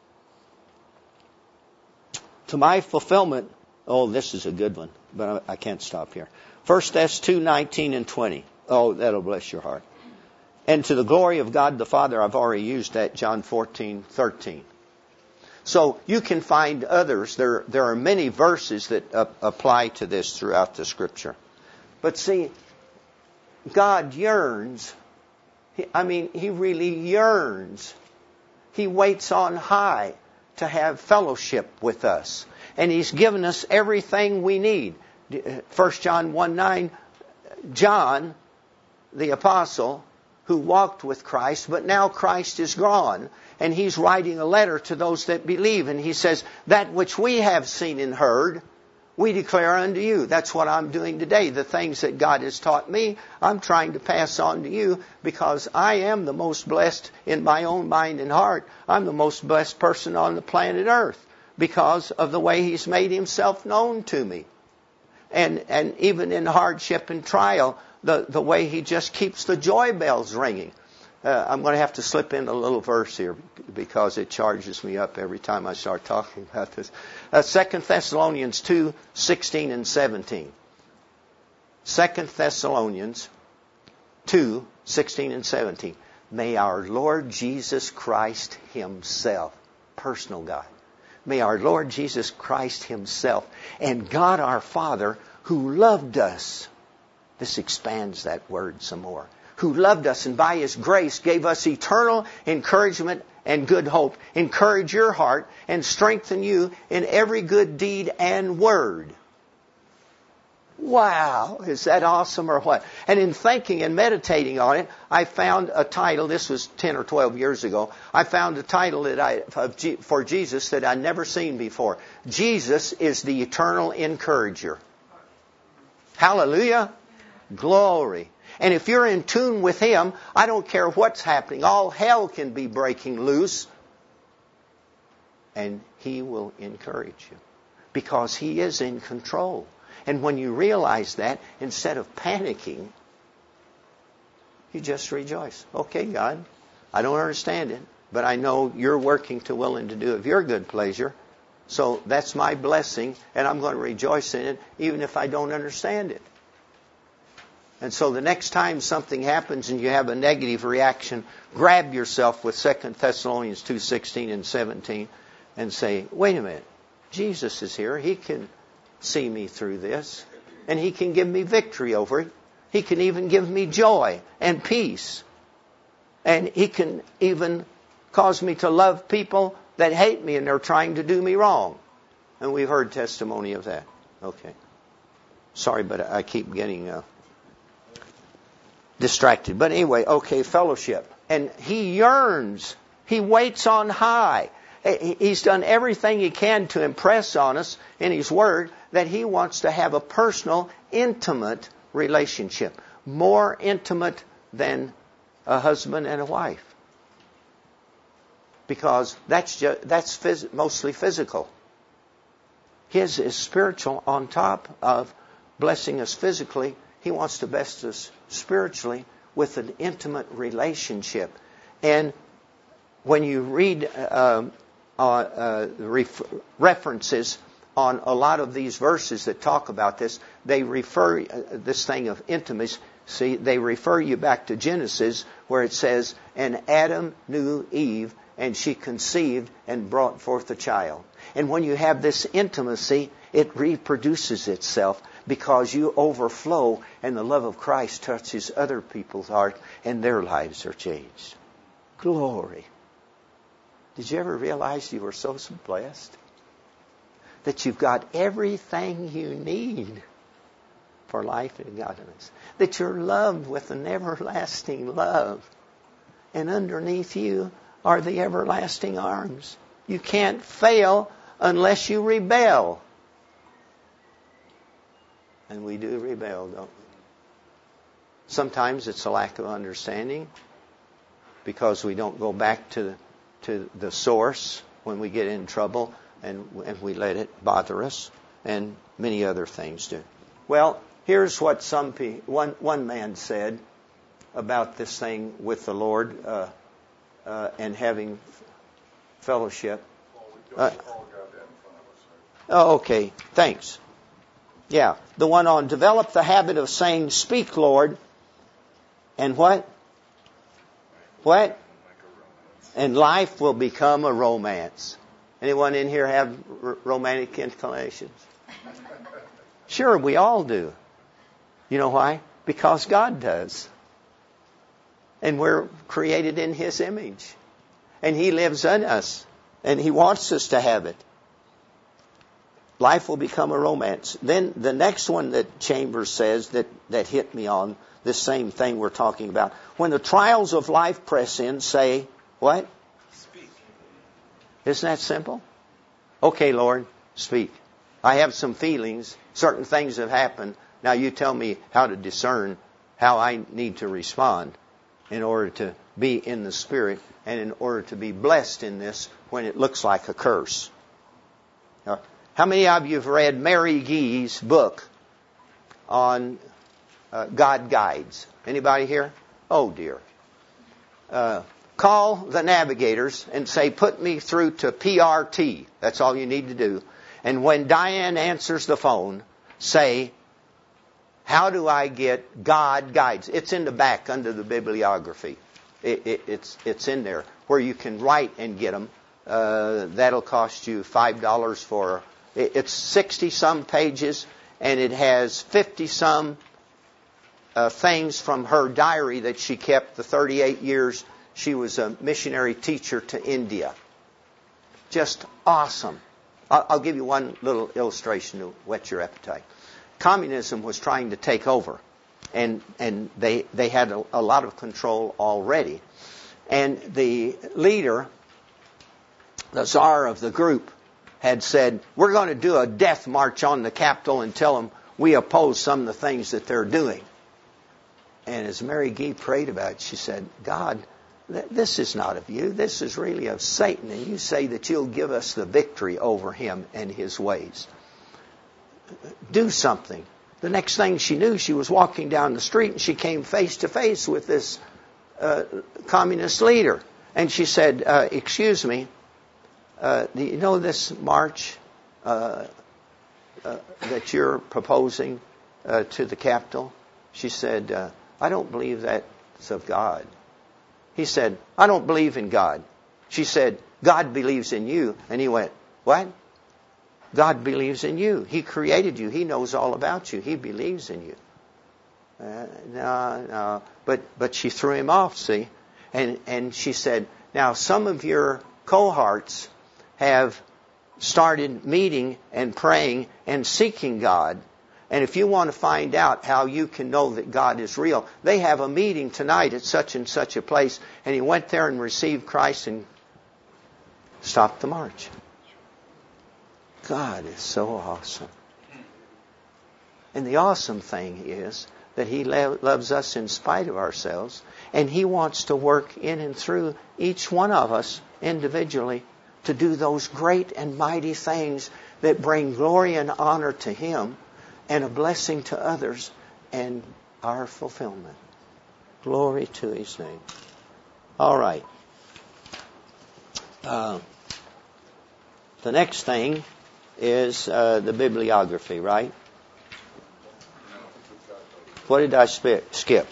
Speaker 1: To my fulfillment. Oh, this is a good one, but I can't stop here. 1 Thess 2:19-20. Oh, that'll bless your heart. And to the glory of God the Father, I've already used that, John 14:13. So you can find others. There are many verses that apply to this throughout the Scripture. But see, God yearns. He really yearns. He waits on high to have fellowship with us. And He's given us everything we need. 1 John 1:9, John, the apostle, who walked with Christ, but now Christ is gone. And he's writing a letter to those that believe. And he says, that which we have seen and heard, we declare unto you. That's what I'm doing today. The things that God has taught me, I'm trying to pass on to you because I am the most blessed in my own mind and heart. I'm the most blessed person on the planet Earth because of the way He's made Himself known to me. And even in hardship and trial, the way He just keeps the joy bells ringing. I'm going to have to slip in a little verse here because it charges me up every time I start talking about this. 2 Thessalonians 2:16 and 17. 2 Thessalonians 2:16 and 17. May our Lord Jesus Christ Himself, personal God, may our Lord Jesus Christ Himself and God our Father who loved us, this expands that word some more, who loved us and by His grace gave us eternal encouragement and good hope, encourage your heart and strengthen you in every good deed and word. Wow, is that awesome or what? And in thinking and meditating on it, I found a title, this was 10 or 12 years ago, I found a title for Jesus that I'd never seen before. Jesus is the eternal encourager. Hallelujah. Glory. And if you're in tune with Him, I don't care what's happening. All hell can be breaking loose. And He will encourage you. Because He is in control. And when you realize that, instead of panicking, you just rejoice. Okay, God, I don't understand it, but I know You're working to willing to do of Your good pleasure. So that's my blessing, and I'm going to rejoice in it, even if I don't understand it. And so the next time something happens and you have a negative reaction, grab yourself with 2 Thessalonians 2:16 and 17 and say, wait a minute, Jesus is here. He can see me through this. And He can give me victory over it. He can even give me joy and peace. And He can even cause me to love people that hate me and they're trying to do me wrong. And we've heard testimony of that. Okay. Sorry, but I keep getting distracted. But anyway, okay, fellowship. And He yearns. He waits on high. He's done everything He can to impress on us in His Word that He wants to have a personal, intimate relationship. More intimate than a husband and a wife. Because that's mostly physical. His is spiritual on top of blessing us physically. He wants to bless us spiritually with an intimate relationship. And when you read references on a lot of these verses that talk about this, they refer this thing of intimacy. See, they refer you back to Genesis where it says, and Adam knew Eve, and she conceived and brought forth a child. And when you have this intimacy, it reproduces itself because you overflow and the love of Christ touches other people's heart and their lives are changed. Glory. Did you ever realize you were so blessed? That you've got everything you need for life and godliness. That you're loved with an everlasting love. And underneath you are the everlasting arms. You can't fail unless you rebel. And we do rebel, don't we? Sometimes it's a lack of understanding because we don't go back to the source when we get in trouble and we let it bother us, and many other things do. Well, Here's what one man said about this thing with the Lord and having fellowship. Okay, thanks. Yeah, the one on develop the habit of saying, "Speak, Lord," and what? What? And life will become a romance. Anyone in here have romantic inclinations? Sure, we all do. You know why? Because God does. And we're created in His image. And He lives in us. And He wants us to have it. Life will become a romance. Then the next one that Chambers says that hit me on this same thing we're talking about. When the trials of life press in, say, what?
Speaker 3: Speak.
Speaker 1: Isn't that simple? Okay, Lord, speak. I have some feelings. Certain things have happened. Now you tell me how to discern how I need to respond in order to be in the Spirit and in order to be blessed in this when it looks like a curse. Now, how many of you have read Mary Gee's book on God Guides? Anybody here? Oh, dear. Call the navigators and say, put me through to PRT. That's all you need to do. And when Diane answers the phone, say, how do I get God Guides? It's in the back under the bibliography. It's in there where you can write and get them. That'll cost you $5 for... It's 60-some pages, and it has 50-some things from her diary that she kept the 38 years she was a missionary teacher to India. Just awesome. I'll give you one little illustration to whet your appetite. Communism was trying to take over, and they had a lot of control already. And the leader, the czar of the group, had said, we're going to do a death march on the Capitol and tell them we oppose some of the things that they're doing. And as Mary Gee prayed about it, she said, God, this is not of you. This is really of Satan. And you say that you'll give us the victory over him and his ways. Do something. The next thing she knew, she was walking down the street and she came face to face with this communist leader. And she said, excuse me, do you know this march that you're proposing to the Capitol? She said, I don't believe that's of God. He said, I don't believe in God. She said, God believes in you. And he went, what? God believes in you. He created you. He knows all about you. He believes in you. No. But she threw him off, see? And she said, now some of your cohorts have started meeting and praying and seeking God. And if you want to find out how you can know that God is real, they have a meeting tonight at such and such a place. And he went there and received Christ and stopped the march. God is so awesome. And the awesome thing is that He loves us in spite of ourselves. And He wants to work in and through each one of us individually to do those great and mighty things that bring glory and honor to Him and a blessing to others and our fulfillment. Glory to His name. All right. The next thing is the bibliography, right? What did I skip?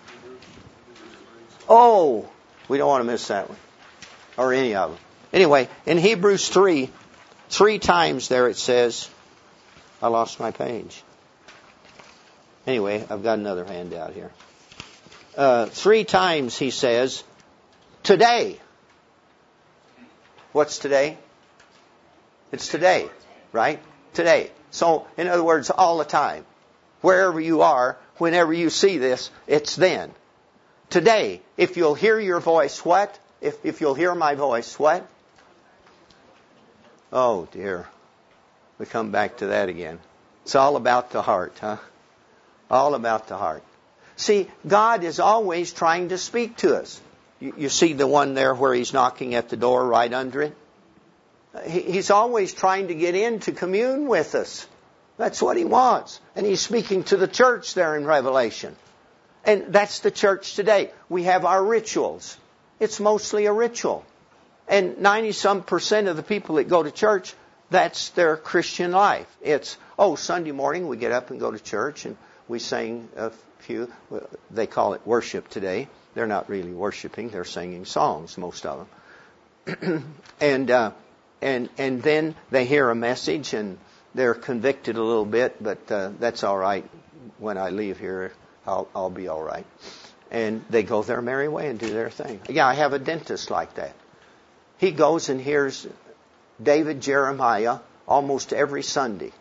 Speaker 1: Oh, we don't want to miss that one. Or any of them. Anyway, in Hebrews 3 times there it says, I lost my page. Anyway, I've got another handout here. 3 times he says, today. What's today? It's today, right? Today. So, in other words, all the time. Wherever you are, whenever you see this, it's then. Today, if you'll hear your voice, what? If you'll hear my voice, what? Oh, dear. We come back to that again. It's all about the heart, huh? All about the heart. See, God is always trying to speak to us. You see the one there where He's knocking at the door right under it? He's always trying to get in to commune with us. That's what He wants. And He's speaking to the church there in Revelation. And that's the church today. We have our rituals. It's mostly a ritual. And 90-some% of the people that go to church, that's their Christian life. It's, Sunday morning we get up and go to church and we sing a few. They call it worship today. They're not really worshiping. They're singing songs, most of them. And then they hear a message and they're convicted a little bit, but that's all right. When I leave here, I'll be all right. And they go their merry way and do their thing. Yeah, I have a dentist like that. He goes and hears David Jeremiah almost every Sunday.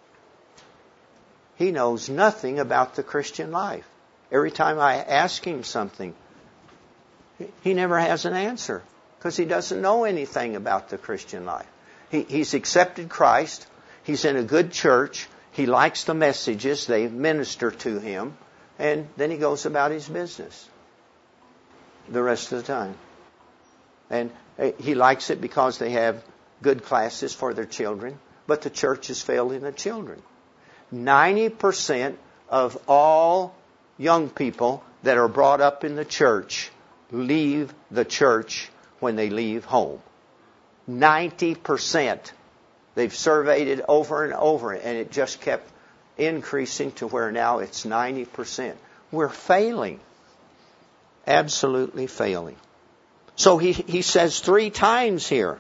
Speaker 1: He knows nothing about the Christian life. Every time I ask him something, he never has an answer because he doesn't know anything about the Christian life. He's accepted Christ. He's in a good church. He likes the messages. They minister to him. And then he goes about his business the rest of the time. And he likes it because they have good classes for their children. But the church is failing the children. 90% of all young people that are brought up in the church leave the church when they leave home. 90%. They've surveyed it over and over, and it just kept increasing to where now it's 90%. We're failing. Absolutely failing. So he says 3 times here.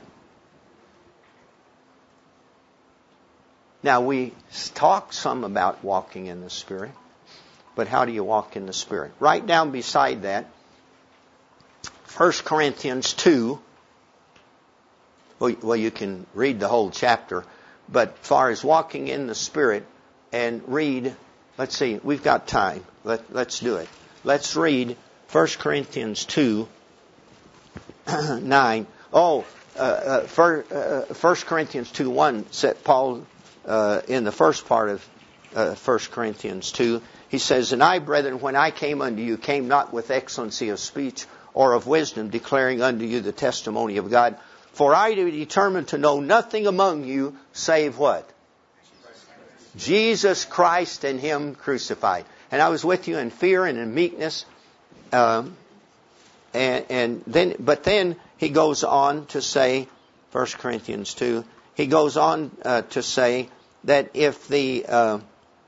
Speaker 1: Now we talk some about walking in the Spirit, but how do you walk in the Spirit? Right down beside that, 1 Corinthians 2. Well, you can read the whole chapter, but as far as walking in the Spirit and read, let's see, we've got time. Let's do it. Let's read 1 Corinthians 2, 9. 1 Corinthians 2, 1, said Paul in the first part of 1 Corinthians 2, he says, "And I, brethren, when I came unto you, came not with excellency of speech or of wisdom, declaring unto you the testimony of God. For I determined to know nothing among you save what? Jesus Christ and Him crucified. And I was with you in fear and in meekness." But then he goes on to say, 1 Corinthians 2, he goes on to say that if the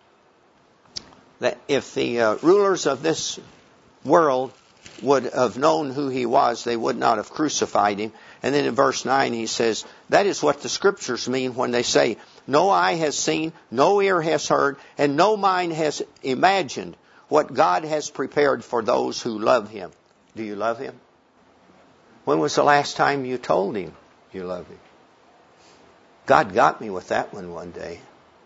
Speaker 1: rulers of this world would have known who He was, they would not have crucified Him. And then in verse 9 he says, that is what the Scriptures mean when they say, no eye has seen, no ear has heard, and no mind has imagined what God has prepared for those who love Him. Do you love Him? When was the last time you told Him you love Him? God got me with that one day.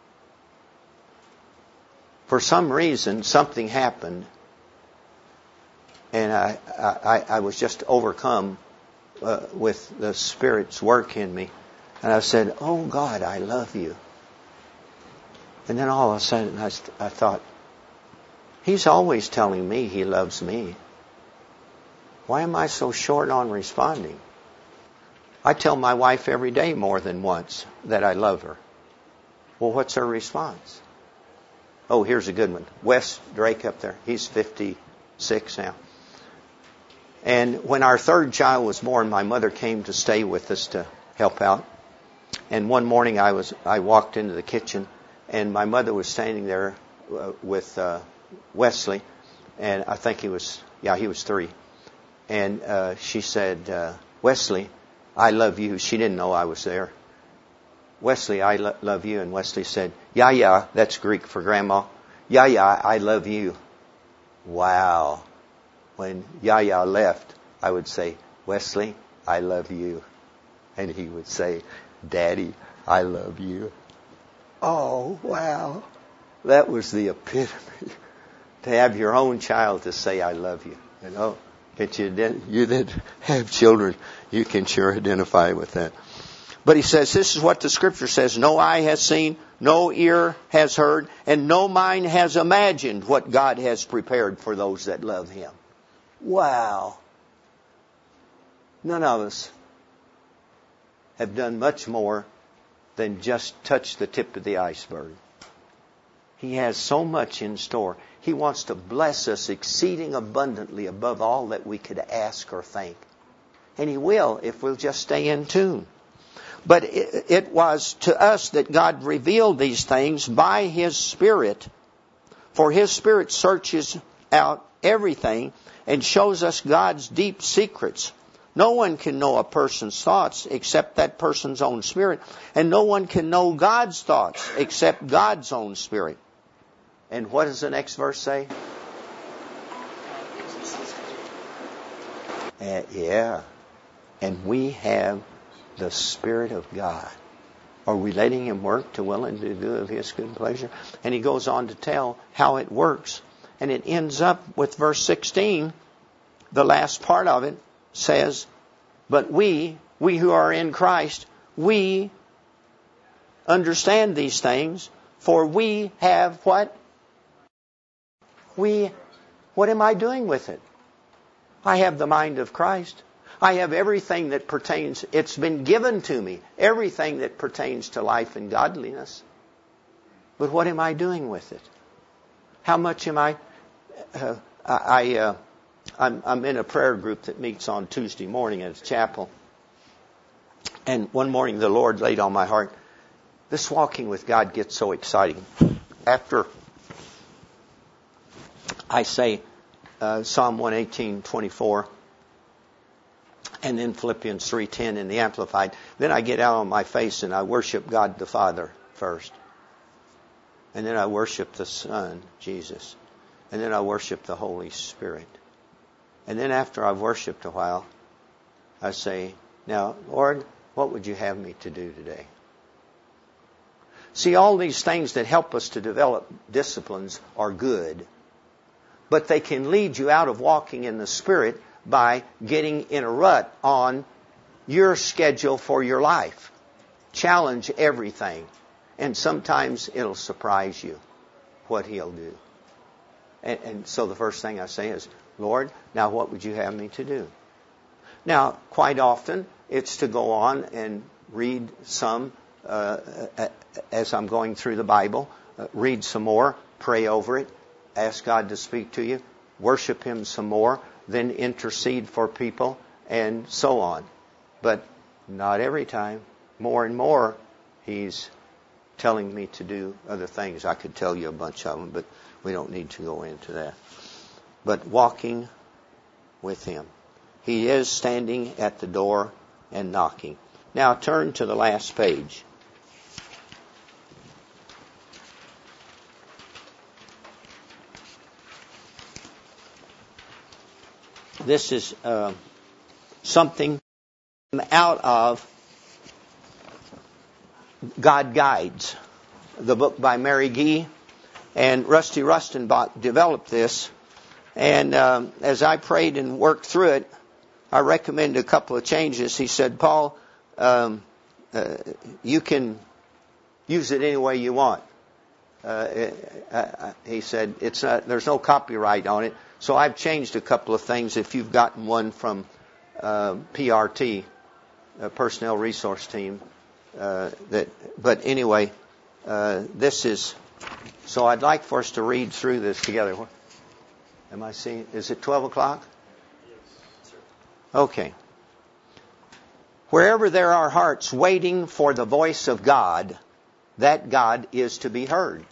Speaker 1: For some reason, something happened, and I was just overcome with the Spirit's work in me. And I said, "Oh God, I love you." And then all of a sudden I thought, He's always telling me He loves me. Why am I so short on responding? I tell my wife every day more than once that I love her. Well, what's her response? Oh, here's a good one. Wes Drake up there. He's 56 now. And when our 3rd child was born, my mother came to stay with us to help out. And one morning I walked into the kitchen, and my mother was standing there with Wesley, and I think he was 3. And she said, "Wesley, I love you." She didn't know I was there. "Wesley, I love you." And Wesley said, "Yeah, that's Greek for Grandma. Yeah, I love you." Wow. When Yaya left, I would say, "Wesley, I love you." And he would say, "Daddy, I love you." Oh, wow. That was the epitome. To have your own child to say, "I love you." You know, you that have children, you can sure identify with that. But he says, this is what the Scripture says, no eye has seen, no ear has heard, and no mind has imagined what God has prepared for those that love Him. Wow. None of us have done much more than just touch the tip of the iceberg. He has so much in store. He wants to bless us exceeding abundantly above all that we could ask or think. And He will if we'll just stay in tune. But it was to us that God revealed these things by His Spirit. For His Spirit searches out everything and shows us God's deep secrets. No one can know a person's thoughts except that person's own spirit. And no one can know God's thoughts except God's own Spirit. And what does the next verse say? Yeah. And we have the Spirit of God. Are we letting Him work to will and to do of His good pleasure? And He goes on to tell how it works. And it ends up with verse 16. The last part of it says, but we who are in Christ, we understand these things, for we have what? What am I doing with it? I have the mind of Christ. I have everything that pertains. It's been given to me. Everything that pertains to life and godliness. But what am I doing with it? How much am I? I'm in a prayer group that meets on Tuesday morning at a chapel. And one morning the Lord laid on my heart, this walking with God gets so exciting. After I say Psalm 118:24, and then Philippians 3:10 in the Amplified, then I get out on my face and I worship God the Father first. And then I worship the Son, Jesus. And then I worship the Holy Spirit. And then after I've worshipped a while, I say, now, Lord, what would you have me to do today? See, all these things that help us to develop disciplines are good. But they can lead you out of walking in the Spirit by getting in a rut on your schedule for your life. Challenge everything. And sometimes it'll surprise you what He'll do. And so the first thing I say is, Lord, now what would you have me to do? Now, quite often, it's to go on and read some, as I'm going through the Bible, read some more, pray over it, ask God to speak to you, worship Him some more, then intercede for people, and so on. But not every time. More and more, He's telling me to do other things. I could tell you a bunch of them, but we don't need to go into that. But walking with Him. He is standing at the door and knocking. Now turn to the last page. This is something out of God Guides, the book by Mary Gee. And Rusty Rustenbach developed this. And as I prayed and worked through it, I recommended a couple of changes. He said, Paul, you can use it any way you want. He said, there's no copyright on it. So I've changed a couple of things. If you've gotten one from PRT, Personnel Resource Team, but anyway, this is. So I'd like for us to read through this together. Am I seeing? Is it 12 o'clock? Yes, sir. Okay. Wherever there are hearts waiting for the voice of God, that God is to be heard.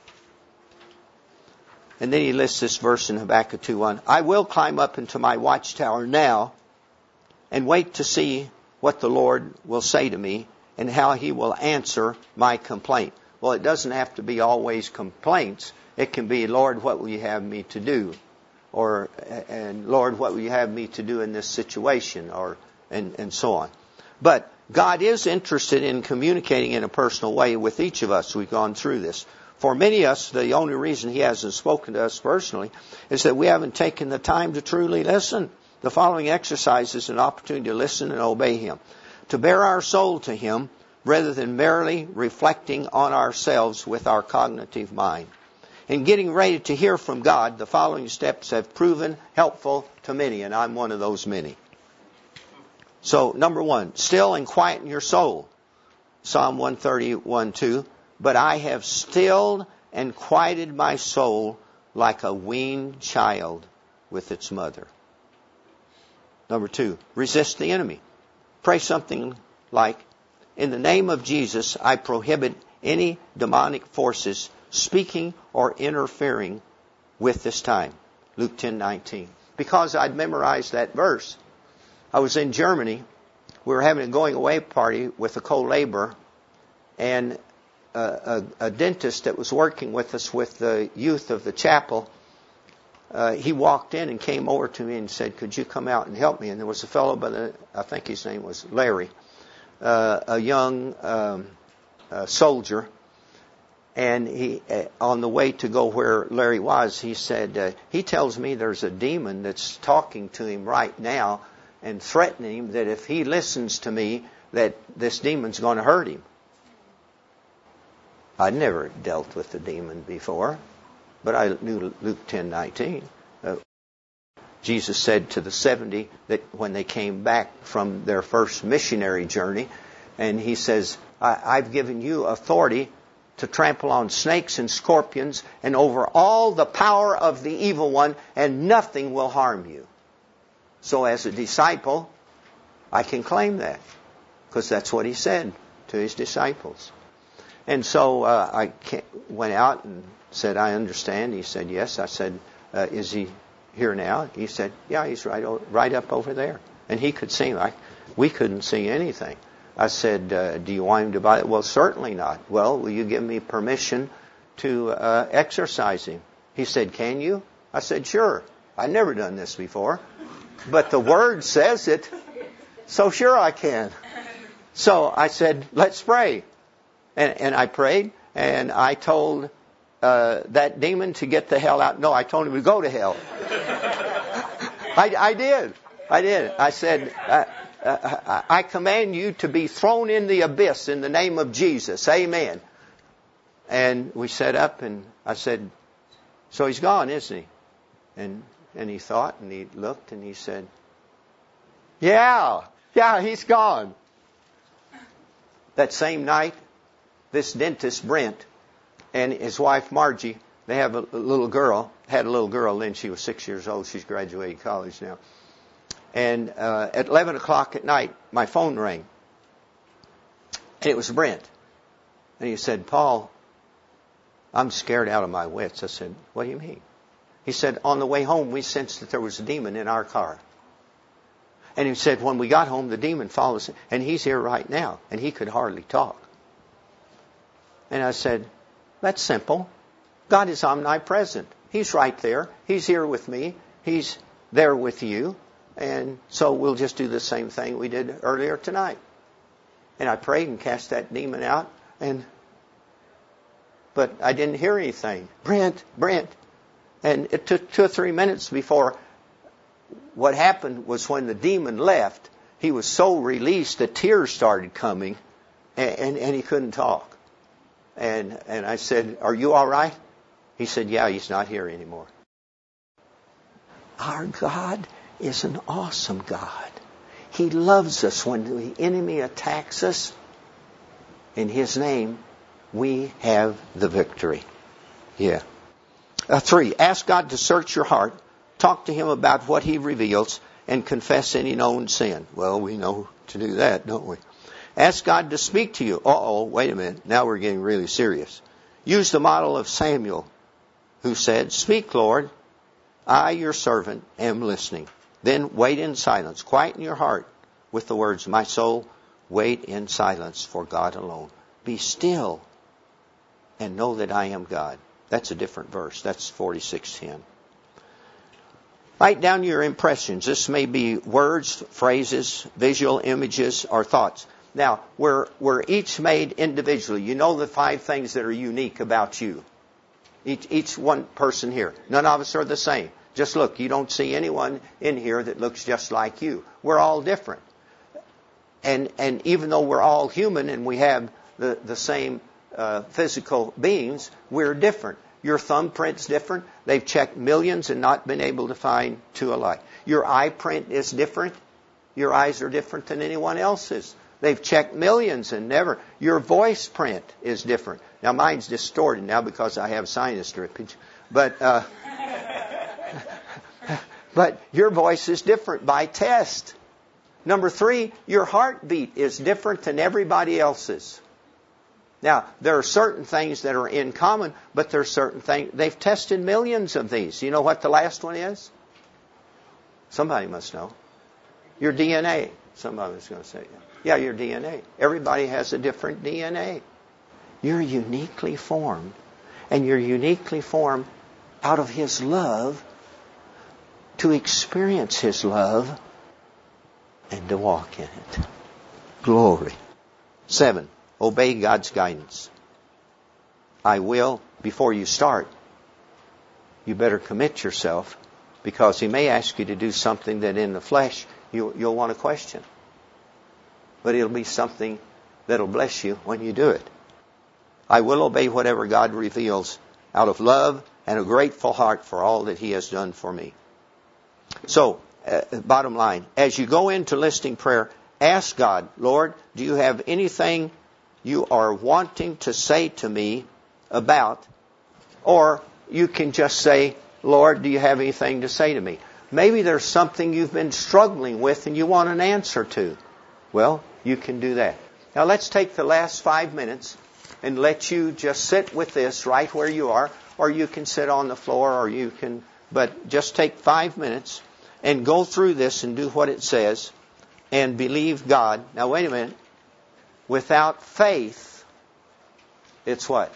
Speaker 1: And then he lists this verse in Habakkuk 2:1. I will climb up into my watchtower now and wait to see what the Lord will say to me and how He will answer my complaint. Well, it doesn't have to be always complaints. It can be, Lord, what will you have me to do? Or, and Lord, what will you have me to do in this situation? Or, and so on. But God is interested in communicating in a personal way with each of us. We've gone through this. For many of us, the only reason He hasn't spoken to us personally is that we haven't taken the time to truly listen. The following exercise is an opportunity to listen and obey Him. To bear our soul to Him rather than merely reflecting on ourselves with our cognitive mind. In getting ready to hear from God, the following steps have proven helpful to many, and I'm one of those many. So, number one, still and quieten your soul. Psalm 131:2. But I have stilled and quieted my soul like a weaned child with its mother. Number 2, resist the enemy. Pray something like, in the name of Jesus, I prohibit any demonic forces speaking or interfering with this time. Luke 10:19. Because I'd memorized that verse, I was in Germany. We were having a going away party with a co-laborer, and a dentist that was working with us with the youth of the chapel, he walked in and came over to me and said, could you come out and help me? And there was a fellow I think his name was Larry, a young soldier. And he, on the way to go where Larry was, he said, he tells me there's a demon that's talking to him right now and threatening him that if he listens to me, that this demon's going to hurt him. I'd never dealt with the demon before, but I knew Luke 10:19. Jesus said to the 70 that when they came back from their first missionary journey, and he says, I've given you authority to trample on snakes and scorpions and over all the power of the evil one, and nothing will harm you. So as a disciple, I can claim that, because that's what he said to his disciples. And so I went out and said, I understand. He said, yes. I said, is he here now? He said, yeah, he's right up over there. And he could see. We couldn't see anything. I said, do you want him to buy it? Well, certainly not. Well, will you give me permission to exorcise him? He said, can you? I said, sure. I've never done this before. But the Word says it, so sure I can. So I said, let's pray. And I prayed, and I told that demon to get the hell out. No, I told him to go to hell. I did. I said, I command you to be thrown in the abyss in the name of Jesus. Amen. And we set up, and I said, so he's gone, isn't he? And he thought, and he looked, and he said, yeah, he's gone. That same night, this dentist, Brent, and his wife, Margie, they have a little girl, had a little girl then. She was 6 years old. She's graduated college now. And at 11 o'clock at night, my phone rang. And it was Brent. And he said, Paul, I'm scared out of my wits. I said, what do you mean? He said, on the way home, we sensed that there was a demon in our car. And he said, when we got home, the demon followed us. And he's here right now. And he could hardly talk. And I said, that's simple. God is omnipresent. He's right there. He's here with me. He's there with you. And so we'll just do the same thing we did earlier tonight. And I prayed and cast that demon out. But I didn't hear anything. Brent. And it took 2 or 3 minutes before what happened was when the demon left, he was so released that tears started coming and he couldn't talk. And I said, are you all right? He said, yeah, he's not here anymore. Our God is an awesome God. He loves us. When the enemy attacks us, in His name, we have the victory. Yeah. 3, ask God to search your heart, talk to Him about what He reveals, and confess any known sin. Well, we know to do that, don't we? Ask God to speak to you. Wait a minute. Now we're getting really serious. Use the model of Samuel, who said, speak, Lord, I, your servant, am listening. Then wait in silence. Quieten your heart with the words, my soul, wait in silence for God alone. Be still and know that I am God. That's a different verse. That's 46:10. Write down your impressions. This may be words, phrases, visual images, or thoughts. Now, we're each made individually. You know the 5 things that are unique about you. Each one person here. None of us are the same. Just look, you don't see anyone in here that looks just like you. We're all different. And even though we're all human and we have the same physical beings, we're different. Your thumbprint's different. They've checked millions and not been able to find 2 alike. Your eye print is different. Your eyes are different than anyone else's. They've checked millions and never. Your voice print is different. Now mine's distorted now because I have sinus drippage. But but your voice is different by test. Number 3, your heartbeat is different than everybody else's. Now, there are certain things that are in common, but there are certain things. They've tested millions of these. You know what the last one is? Somebody must know. Your DNA. Somebody was going to say, yeah, your DNA. Everybody has a different DNA. You're uniquely formed. And you're uniquely formed out of His love, to experience His love and to walk in it. Glory. 7, obey God's guidance. I will, before you start, you better commit yourself, because He may ask you to do something that in the flesh you'll want to question. But it'll be something that'll bless you when you do it. I will obey whatever God reveals out of love and a grateful heart for all that He has done for me. So, bottom line, as you go into listening prayer, ask God, Lord, do you have anything you are wanting to say to me about? Or you can just say, Lord, do you have anything to say to me? Maybe there's something you've been struggling with and you want an answer to. Well, you can do that. Now let's take the last 5 minutes and let you just sit with this right where you are, or you can sit on the floor, or you can, but just take 5 minutes and go through this and do what it says and believe God. Now wait a minute. Without faith, it's what?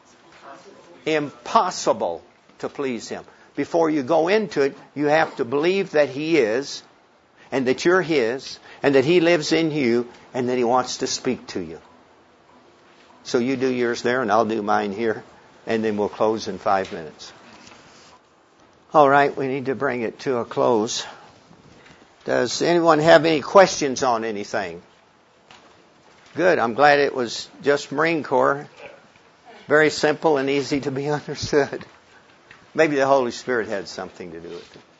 Speaker 1: Impossible to please Him. Before you go into it, you have to believe that He is, and that you're His, and that He lives in you, and that He wants to speak to you. So you do yours there, and I'll do mine here, and then we'll close in 5 minutes. All right, we need to bring it to a close. Does anyone have any questions on anything? Good. I'm glad it was just Marine Corps. Very simple and easy to be understood. Maybe the Holy Spirit had something to do with it.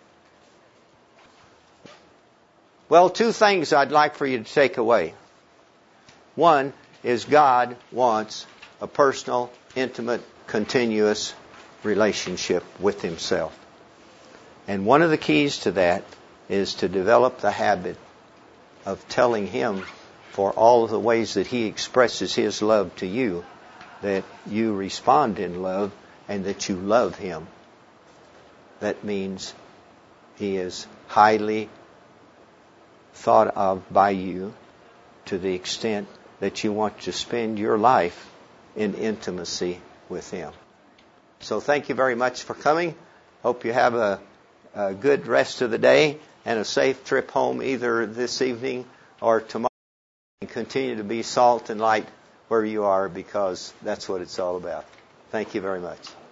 Speaker 1: Well, 2 things I'd like for you to take away. One is God wants a personal, intimate, continuous relationship with Himself. And one of the keys to that is to develop the habit of telling Him, for all of the ways that He expresses His love to you, that you respond in love and that you love Him. That means He is highly thought of by you to the extent that you want to spend your life in intimacy with Him. So thank you very much for coming. Hope you have a good rest of the day and a safe trip home either this evening or tomorrow. And continue to be salt and light where you are, because that's what it's all about. Thank you very much.